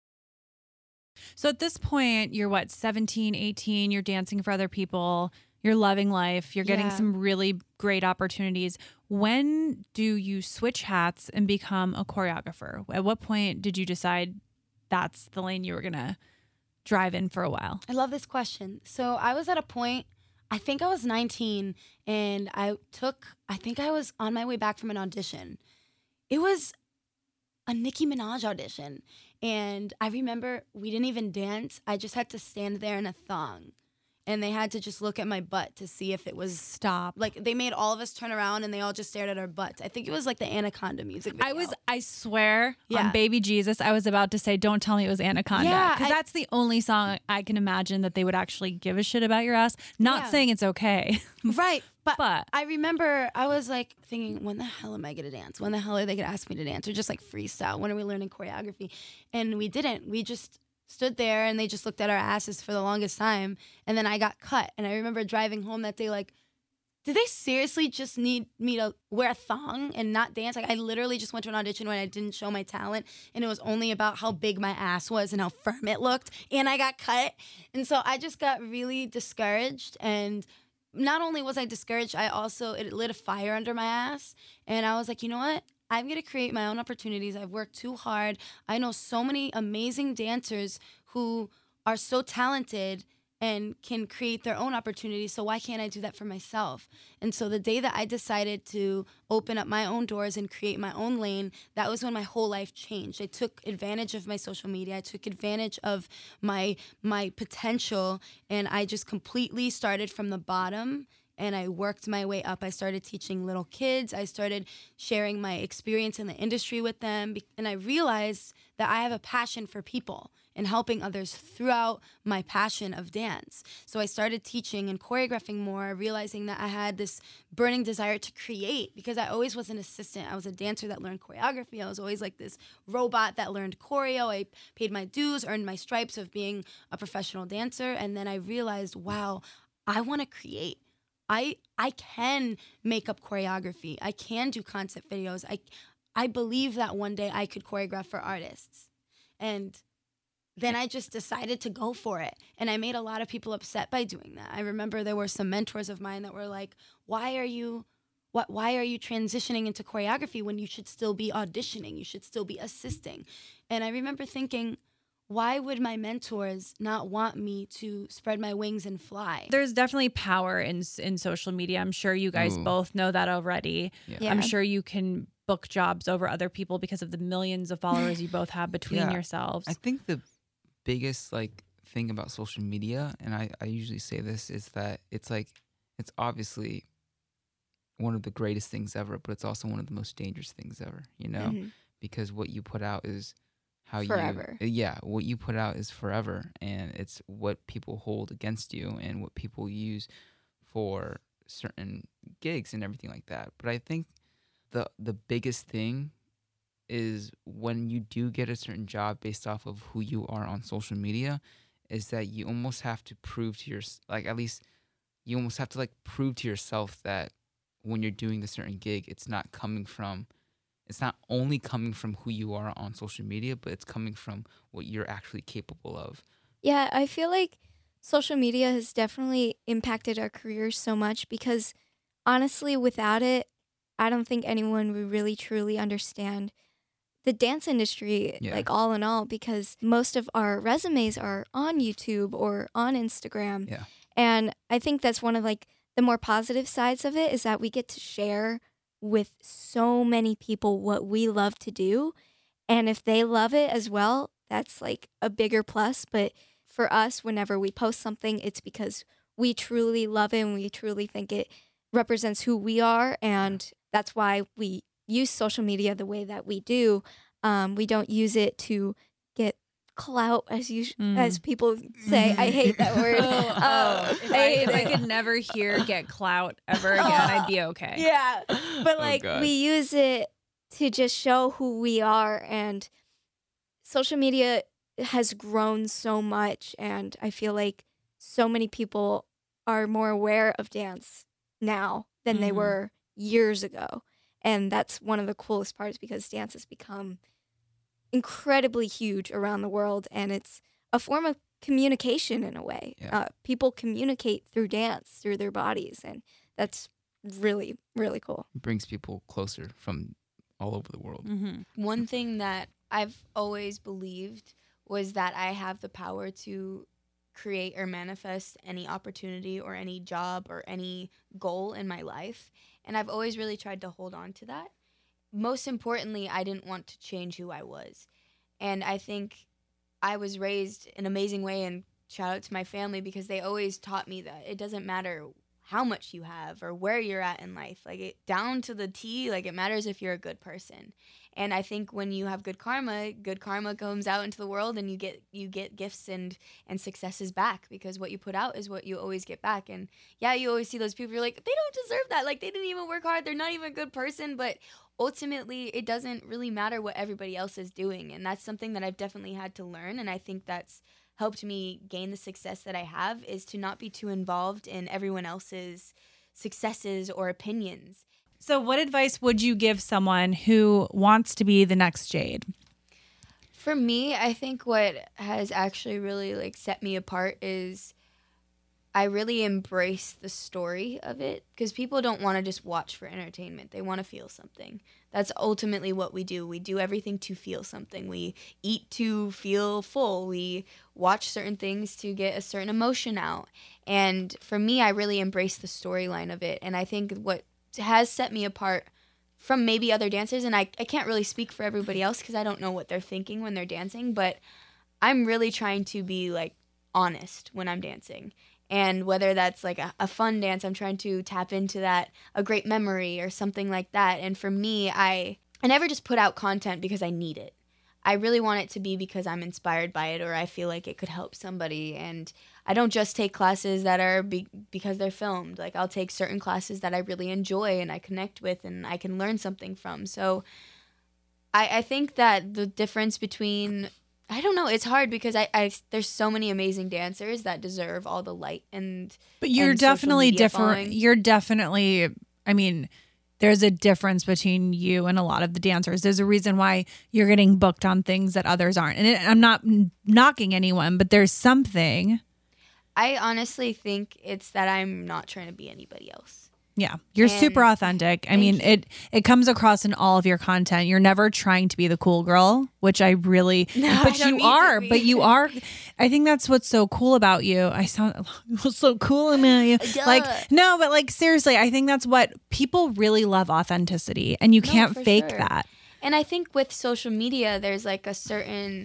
So at this point, you're what, seventeen, eighteen, you're dancing for other people, you're loving life, you're getting Yeah. some really great opportunities. When do you switch hats and become a choreographer? At what point did you decide that's the lane you were going to drive in for a while? I love this question. So I was at a point, I think I was nineteen, and I took, I think I was on my way back from an audition. It was a Nicki Minaj audition. And I remember we didn't even dance. I just had to stand there in a thong. And they had to just look at my butt to see if it was stop. Like they made all of us turn around and they all just stared at our butts. I think it was like the Anaconda music video. I was, I swear, Yeah. on Baby Jesus, I was about to say, don't tell me it was Anaconda. Yeah, Because I- that's the only song I can imagine that they would actually give a shit about your ass. Not Yeah. saying it's okay. Right. But, But- I remember I was like thinking, when the hell am I going to dance? When the hell are they going to ask me to dance? Or just like freestyle? When are we learning choreography? And we didn't. We just stood there and they just looked at our asses for the longest time. And then I got cut. And I remember driving home that day like, did they seriously just need me to wear a thong and not dance? Like I literally just went to an audition when I didn't show my talent and it was only about how big my ass was and how firm it looked and I got cut. And so I just got really discouraged, and not only was I discouraged, I also, it lit a fire under my ass. And I was like, you know what? I'm going to create my own opportunities. I've worked too hard. I know so many amazing dancers who are so talented and can create their own opportunities. So why can't I do that for myself? And so the day that I decided to open up my own doors and create my own lane, that was when my whole life changed. I took advantage of my social media. I took advantage of my my potential, and I just completely started from the bottom. And I worked my way up. I started teaching little kids. I started sharing my experience in the industry with them. And I realized that I have a passion for people and helping others throughout my passion of dance. So I started teaching and choreographing more, realizing that I had this burning desire to create, because I always was an assistant. I was a dancer that learned choreography. I was always like this robot that learned choreo. I paid my dues, earned my stripes of being a professional dancer. And then I realized, wow, I want to create. I I can make up choreography. I can do concept videos. I I believe that one day I could choreograph for artists. And then I just decided to go for it. And I made a lot of people upset by doing that. I remember there were some mentors of mine that were like, why are you what why are you transitioning into choreography when you should still be auditioning? You should still be assisting. And I remember thinking, why would my mentors not want me to spread my wings and fly? There's definitely power in in social media. I'm sure you guys Ooh. both know that already. Yeah. Yeah. I'm sure you can book jobs over other people because of the millions of followers you both have between Yeah. yourselves. I think the biggest like thing about social media, and I, I usually say this, is that it's like it's obviously one of the greatest things ever, but it's also one of the most dangerous things ever, you know? Mhm. Because what you put out is how Forever. you yeah, what you put out is forever, and it's what people hold against you and what people use for certain gigs and everything like that. But I think the the biggest thing is when you do get a certain job based off of who you are on social media, is that you almost have to prove to your like at least you almost have to like prove to yourself that when you're doing the certain gig, it's not coming from it's not only coming from who you are on social media, but it's coming from what you're actually capable of. Yeah, I feel like social media has definitely impacted our careers so much because honestly, without it, I don't think anyone would really truly understand the dance industry, Yeah. like all in all, because most of our resumes are on YouTube or on Instagram. Yeah. And I think that's one of like the more positive sides of it is that we get to share with so many people what we love to do. And if they love it as well, that's like a bigger plus. But for us, whenever we post something, it's because we truly love it and we truly think it represents who we are. And that's why we use social media the way that we do. Um, we don't use it to get clout, as you Mm. as people say. I hate that word. Oh, Uh, oh. If, I I, hate if I it. could never hear get clout ever again, I'd be okay. Yeah. But Oh, like God. we use it to just show who we are, and social media has grown so much, and I feel like so many people are more aware of dance now than they Mhm. were years ago. And that's one of the coolest parts, because dance has become incredibly huge around the world, and it's a form of communication in a way. Yeah. Uh, people communicate through dance, through their bodies, and that's really, really cool. It brings people closer from all over the world. Mm-hmm. One thing that I've always believed was that I have the power to create or manifest any opportunity or any job or any goal in my life. And I've always really tried to hold on to that. Most importantly, I didn't want to change who I was. And I think I was raised an amazing way, and shout out to my family, because they always taught me that it doesn't matter how much you have or where you're at in life. Like, it down to the T, like, it matters if you're a good person. And I think when you have good karma, good karma comes out into the world, and you get you get gifts and and successes back, because what you put out is what you always get back. And yeah, you always see those people, you're like, they don't deserve that. Like, they didn't even work hard. They're not even a good person. But ultimately, it doesn't really matter what everybody else is doing. And that's something that I've definitely had to learn. And I think that's helped me gain the success that I have, is to not be too involved in everyone else's successes or opinions. So, what advice would you give someone who wants to be the next Jade? For me, I think what has actually really like set me apart is I really embrace the story of it, because people don't want to just watch for entertainment. They want to feel something. That's ultimately what we do. We do everything to feel something. We eat to feel full. We watch certain things to get a certain emotion out. And for me, I really embrace the storyline of it. And I think what has set me apart from maybe other dancers, and I, I can't really speak for everybody else because I don't know what they're thinking when they're dancing, but I'm really trying to be like honest when I'm dancing. And whether that's like a, a fun dance, I'm trying to tap into that, a great memory or something like that. And for me, I I never just put out content because I need it. I really want it to be because I'm inspired by it, or I feel like it could help somebody. And I don't just take classes that are be- because they're filmed. Like, I'll take certain classes that I really enjoy and I connect with and I can learn something from. So I, I think that the difference between, I don't know, it's hard because I, I there's so many amazing dancers that deserve all the light and But you're and social definitely media different. following. You're definitely, I mean, there's a difference between you and a lot of the dancers. There's a reason why you're getting booked on things that others aren't. And it, I'm not knocking anyone, but there's something. I honestly think it's that I'm not trying to be anybody else. Yeah, you're And super authentic. I mean, it it comes across in all of your content. You're never trying to be the cool girl, which I really, No, but I don't you need to are. be. But you are. I think that's what's so cool about you. I sound what's so cool about you. Duh. Like no, but like seriously, I think that's what people really love, authenticity, and you No, can't for fake sure. that. And I think with social media, there's like a certain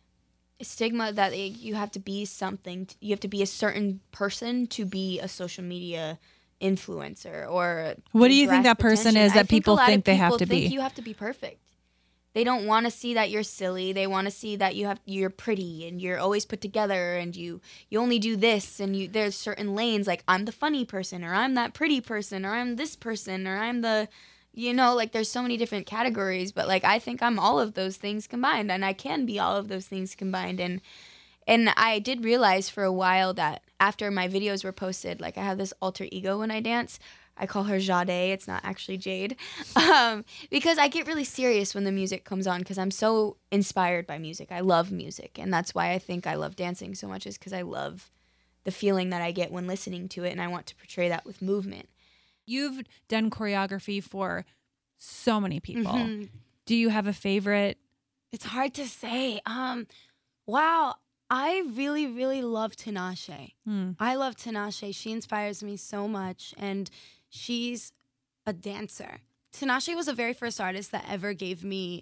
stigma that like, you have to be something. You have to be a certain person to be a social media influencer or. What do you think grasp that person attention. is I that think a people lot of think they have people to think be? You have to be perfect. They don't want to see that you're silly. They want to see that you have you're pretty and you're always put together and you you only do this and you there's certain lanes like I'm the funny person or I'm that pretty person or I'm this person or I'm the you know like there's so many different categories, but like I think I'm all of those things combined, and I can be all of those things combined. And and I did realize for a while that after my videos were posted, like I have this alter ego when I dance. I call her Jade. It's not actually Jade. Um, because I get really serious when the music comes on because I'm so inspired by music. I love music. And that's why I think I love dancing so much, is because I love the feeling that I get when listening to it. And I want to portray that with movement. You've done choreography for so many people. Mhm. Do you have a favorite? It's hard to say. Um, wow, I really, really love Tinashe. Hmm. I love Tinashe. She inspires me so much, and she's a dancer. Tinashe was the very first artist that ever gave me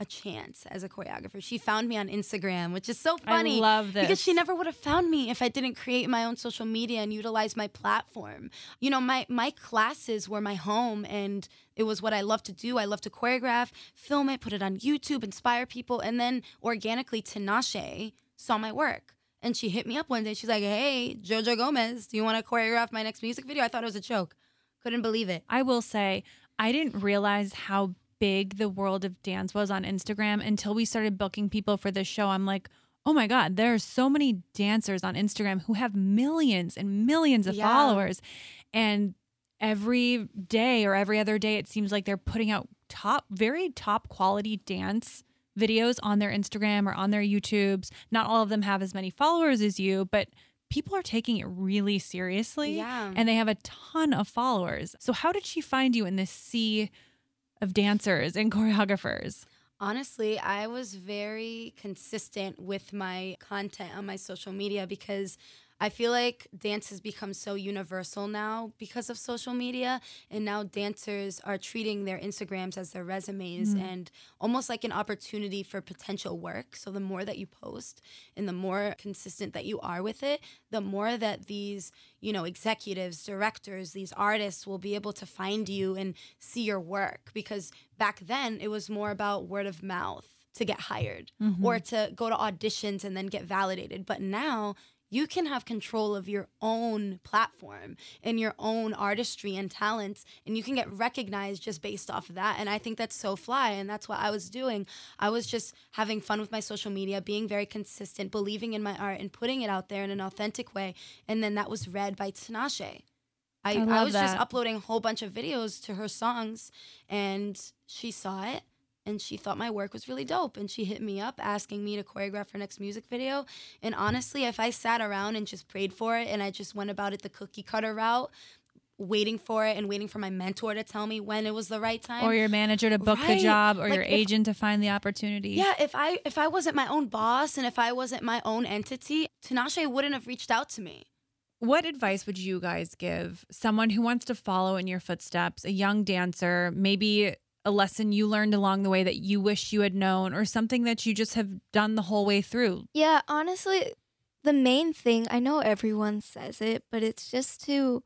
a chance as a choreographer. She found me on Instagram, which is so funny. I love this. Because she never would have found me if I didn't create my own social media and utilize my platform. You know, my, my classes were my home, and it was what I love to do. I love to choreograph, film it, put it on YouTube, inspire people. And then organically, Tinashe saw my work. And she hit me up one day. She's like, hey, Jojo Gomez, do you want to choreograph my next music video? I thought it was a joke. Couldn't believe it. I will say, I didn't realize how big the world of dance was on Instagram until we started booking people for this show. I'm like, oh my God, there are so many dancers on Instagram who have millions and millions of Yeah. followers. And every day or every other day, it seems like they're putting out top, very top quality dance videos on their Instagram or on their YouTubes. Not all of them have as many followers as you, but people are taking it really seriously. Yeah. And they have a ton of followers. So how did she find you in this sea of dancers and choreographers? Honestly, I was very consistent with my content on my social media because I feel like dance has become so universal now because of social media. And now dancers are treating their Instagrams as their resumes Mm. and almost like an opportunity for potential work. So the more that you post and the more consistent that you are with it, the more that these, you know, executives, directors, these artists will be able to find you and see your work. Because back then it was more about word of mouth to get hired Mhm. or to go to auditions and then get validated. But now you can have control of your own platform and your own artistry and talents, and you can get recognized just based off of that. And I think that's so fly, and that's what I was doing. I was just having fun with my social media, being very consistent, believing in my art, and putting it out there in an authentic way. And then that was read by Tinashe. I, I I, love was just that. uploading a whole bunch of videos to her songs, and she saw it. And she thought my work was really dope. And she hit me up asking me to choreograph her next music video. And honestly, if I sat around and just prayed for it and I just went about it the cookie cutter route, waiting for it and waiting for my mentor to tell me when it was the right time. Or your manager to book Right. the job, or Like, your if- agent to find the opportunity. Yeah, if I if I wasn't my own boss and if I wasn't my own entity, Tinashe wouldn't have reached out to me. What advice would you guys give someone who wants to follow in your footsteps, a young dancer, maybe a lesson you learned along the way that you wish you had known, or something that you just have done the whole way through? Yeah, honestly, the main thing, I know everyone says it, but it's just to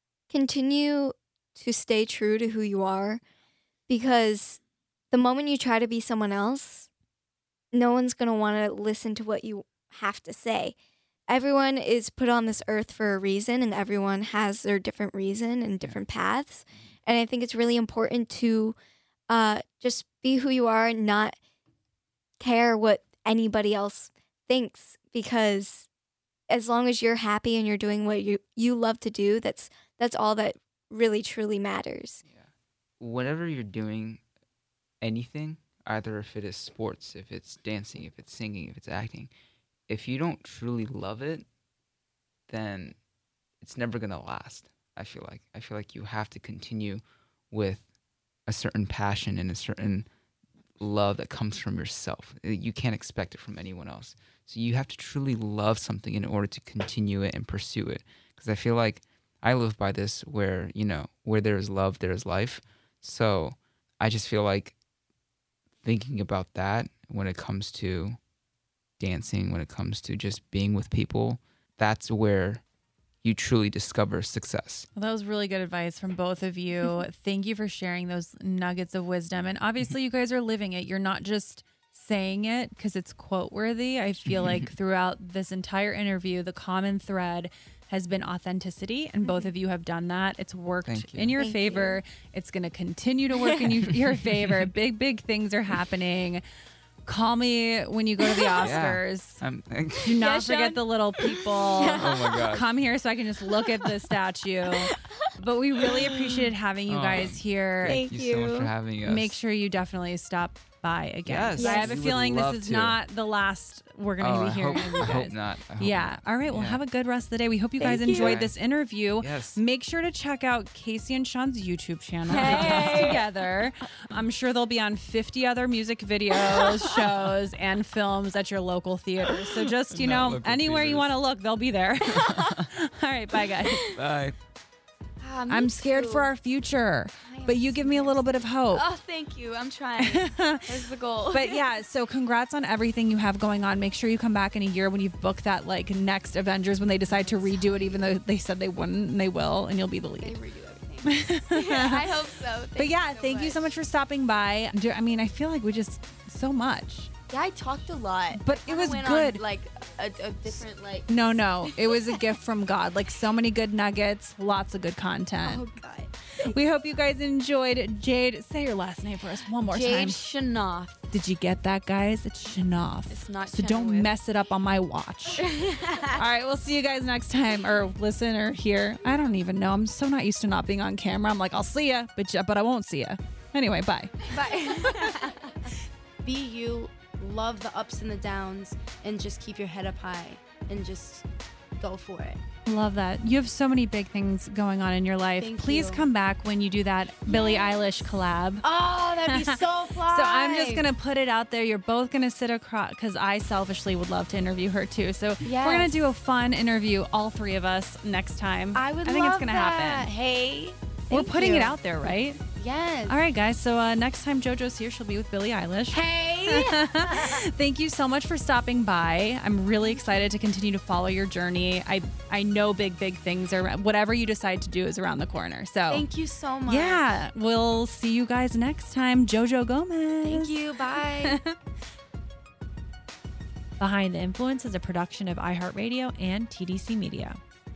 continue to stay true to who you are, because the moment you try to be someone else, no one's going to want to listen to what you have to say. Everyone is put on this earth for a reason, and everyone has their different reason and different paths. And I think it's really important to uh, just be who you are and not care what anybody else thinks, because as long as you're happy and you're doing what you, you love to do, that's that's all that really truly matters. Whenever you're doing anything, either if it is sports, if it's dancing, if it's singing, if it's acting, if you don't truly love it, then it's never going to last. I feel like I feel like you have to continue with a certain passion and a certain love that comes from yourself. You can't expect it from anyone else. So you have to truly love something in order to continue it and pursue it. Because I feel like I live by this, where, you know, where there is love, there is life. So I just feel like thinking about that when it comes to dancing, when it comes to just being with people, that's where you truly discover success. Well, that was really good advice from both of you. Thank you for sharing those nuggets of wisdom. And obviously, you guys are living it. You're not just saying it because it's quote worthy. I feel like throughout this entire interview, the common thread has been authenticity, and both of you have done that. It's worked Thank you. in your Thank favor. It's going to continue to work in you, your favor. Big, big things are happening. Call me when you go to the Oscars. Yeah. I'm, Do not Yeah, forget Sean. the little people. Oh my God. Come here so I can just look at the statue. But we really appreciated having you Oh, guys here. Thank, Thank you so much you. for having us. Make sure you definitely stop by again. Yes, 'Cause I have a we would feeling love this is to. not the last we're going to Oh, be I hearing hope, of you I guys. hope not. I hope Yeah. not. All right. Well, Yeah. have a good rest of the day. We hope you guys Thank you. enjoyed Yeah. this interview. Yes. Make sure to check out Casey and Sean's YouTube channel. Hey. They dance together. I'm sure they'll be on fifty other music videos, shows, and films at your local theaters. So just, you Not know, local anywhere you theaters. want to look, they'll be there. All right. Bye, guys. Bye. Ah, me I'm scared too. for our future. I but you give me a little bit of hope. Oh, thank you. I'm trying. That's the goal. But yeah, so congrats on everything you have going on. Make sure you come back in a year when you've booked that like next Avengers when they decide to redo it, even though they said they wouldn't, and they will, and you'll be the lead. They redo everything. Yeah, I hope so. Thank but yeah, you so thank much. you so much for stopping by. I mean, I feel like we just so much. Yeah, I talked a lot. But I it was went good. On, like a, a different like. No, no, it was a gift from God. Like so many good nuggets, lots of good content. Oh God. We hope you guys enjoyed. Jade, say your last name for us one more Jade time. Jade Shanoff. Did you get that, guys? It's Shanoff. It's not. So don't Chenoweth. mess it up on my watch. All right, we'll see you guys next time, or listen, or hear. I don't even know. I'm so not used to not being on camera. I'm like, I'll see ya, but but I won't see ya. Anyway, bye. Bye. Be you. Love the ups and the downs, and just keep your head up high and just go for it. Love that. You have so many big things going on in your life. Thank Please you. come back when you do that Billie Eilish collab. Oh, that'd be so fly. So I'm just going to put it out there. You're both going to sit across, because I selfishly would love to interview her too. So Yes. we're going to do a fun interview, all three of us, next time. I would I think love it's going to that. happen. Hey. We're thank putting you. it out there, right? Yes. All right, guys. So uh, next time JoJo's here, she'll be with Billie Eilish. Hey. Thank you so much for stopping by. I'm really excited to continue to follow your journey. I I know big, big things are, whatever you decide to do is around the corner. So Thank you so much. yeah, we'll see you guys next time. JoJo Gomez. Thank you. Bye. Behind the Influence is a production of iHeartRadio and T D C Media.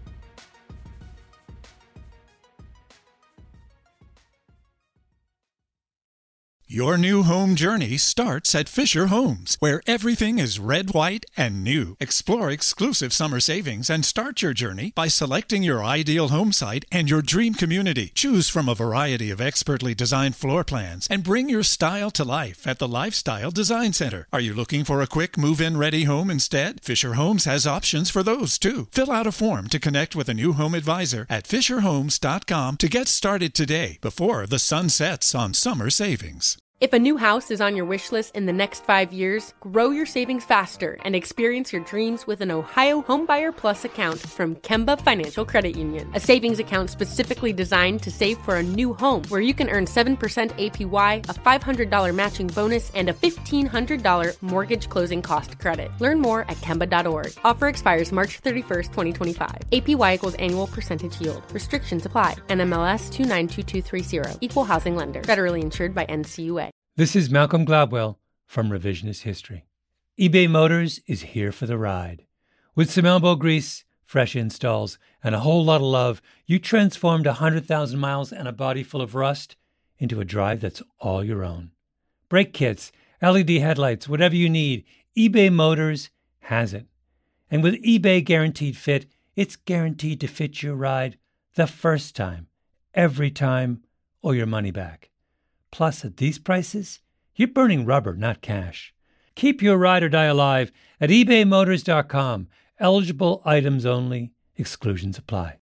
Your new home journey starts at Fisher Homes, where everything is red, white, and new. Explore exclusive summer savings and start your journey by selecting your ideal home site and your dream community. Choose from a variety of expertly designed floor plans and bring your style to life at the Lifestyle Design Center. Are you looking for a quick move-in ready home instead? Fisher Homes has options for those too. Fill out a form to connect with a new home advisor at fisher homes dot com to get started today before the sun sets on summer savings. If a new house is on your wish list in the next five years, grow your savings faster and experience your dreams with an Ohio Homebuyer Plus account from Kemba Financial Credit Union. A savings account specifically designed to save for a new home, where you can earn seven percent A P Y, a five hundred dollars matching bonus, and a fifteen hundred dollars mortgage closing cost credit. Learn more at kemba dot org. Offer expires March thirty-first, twenty twenty-five. A P Y equals annual percentage yield. Restrictions apply. N M L S two nine two two three zero. Equal housing lender. Federally insured by N C U A. This is Malcolm Gladwell from Revisionist History. eBay Motors is here for the ride. With some elbow grease, fresh installs, and a whole lot of love, you transformed one hundred thousand miles and a body full of rust into a drive that's all your own. Brake kits, L E D headlights, whatever you need, eBay Motors has it. And with eBay Guaranteed Fit, it's guaranteed to fit your ride the first time, every time, or your money back. Plus, at these prices, you're burning rubber, not cash. Keep your ride or die alive at ebay motors dot com. Eligible items only. Exclusions apply.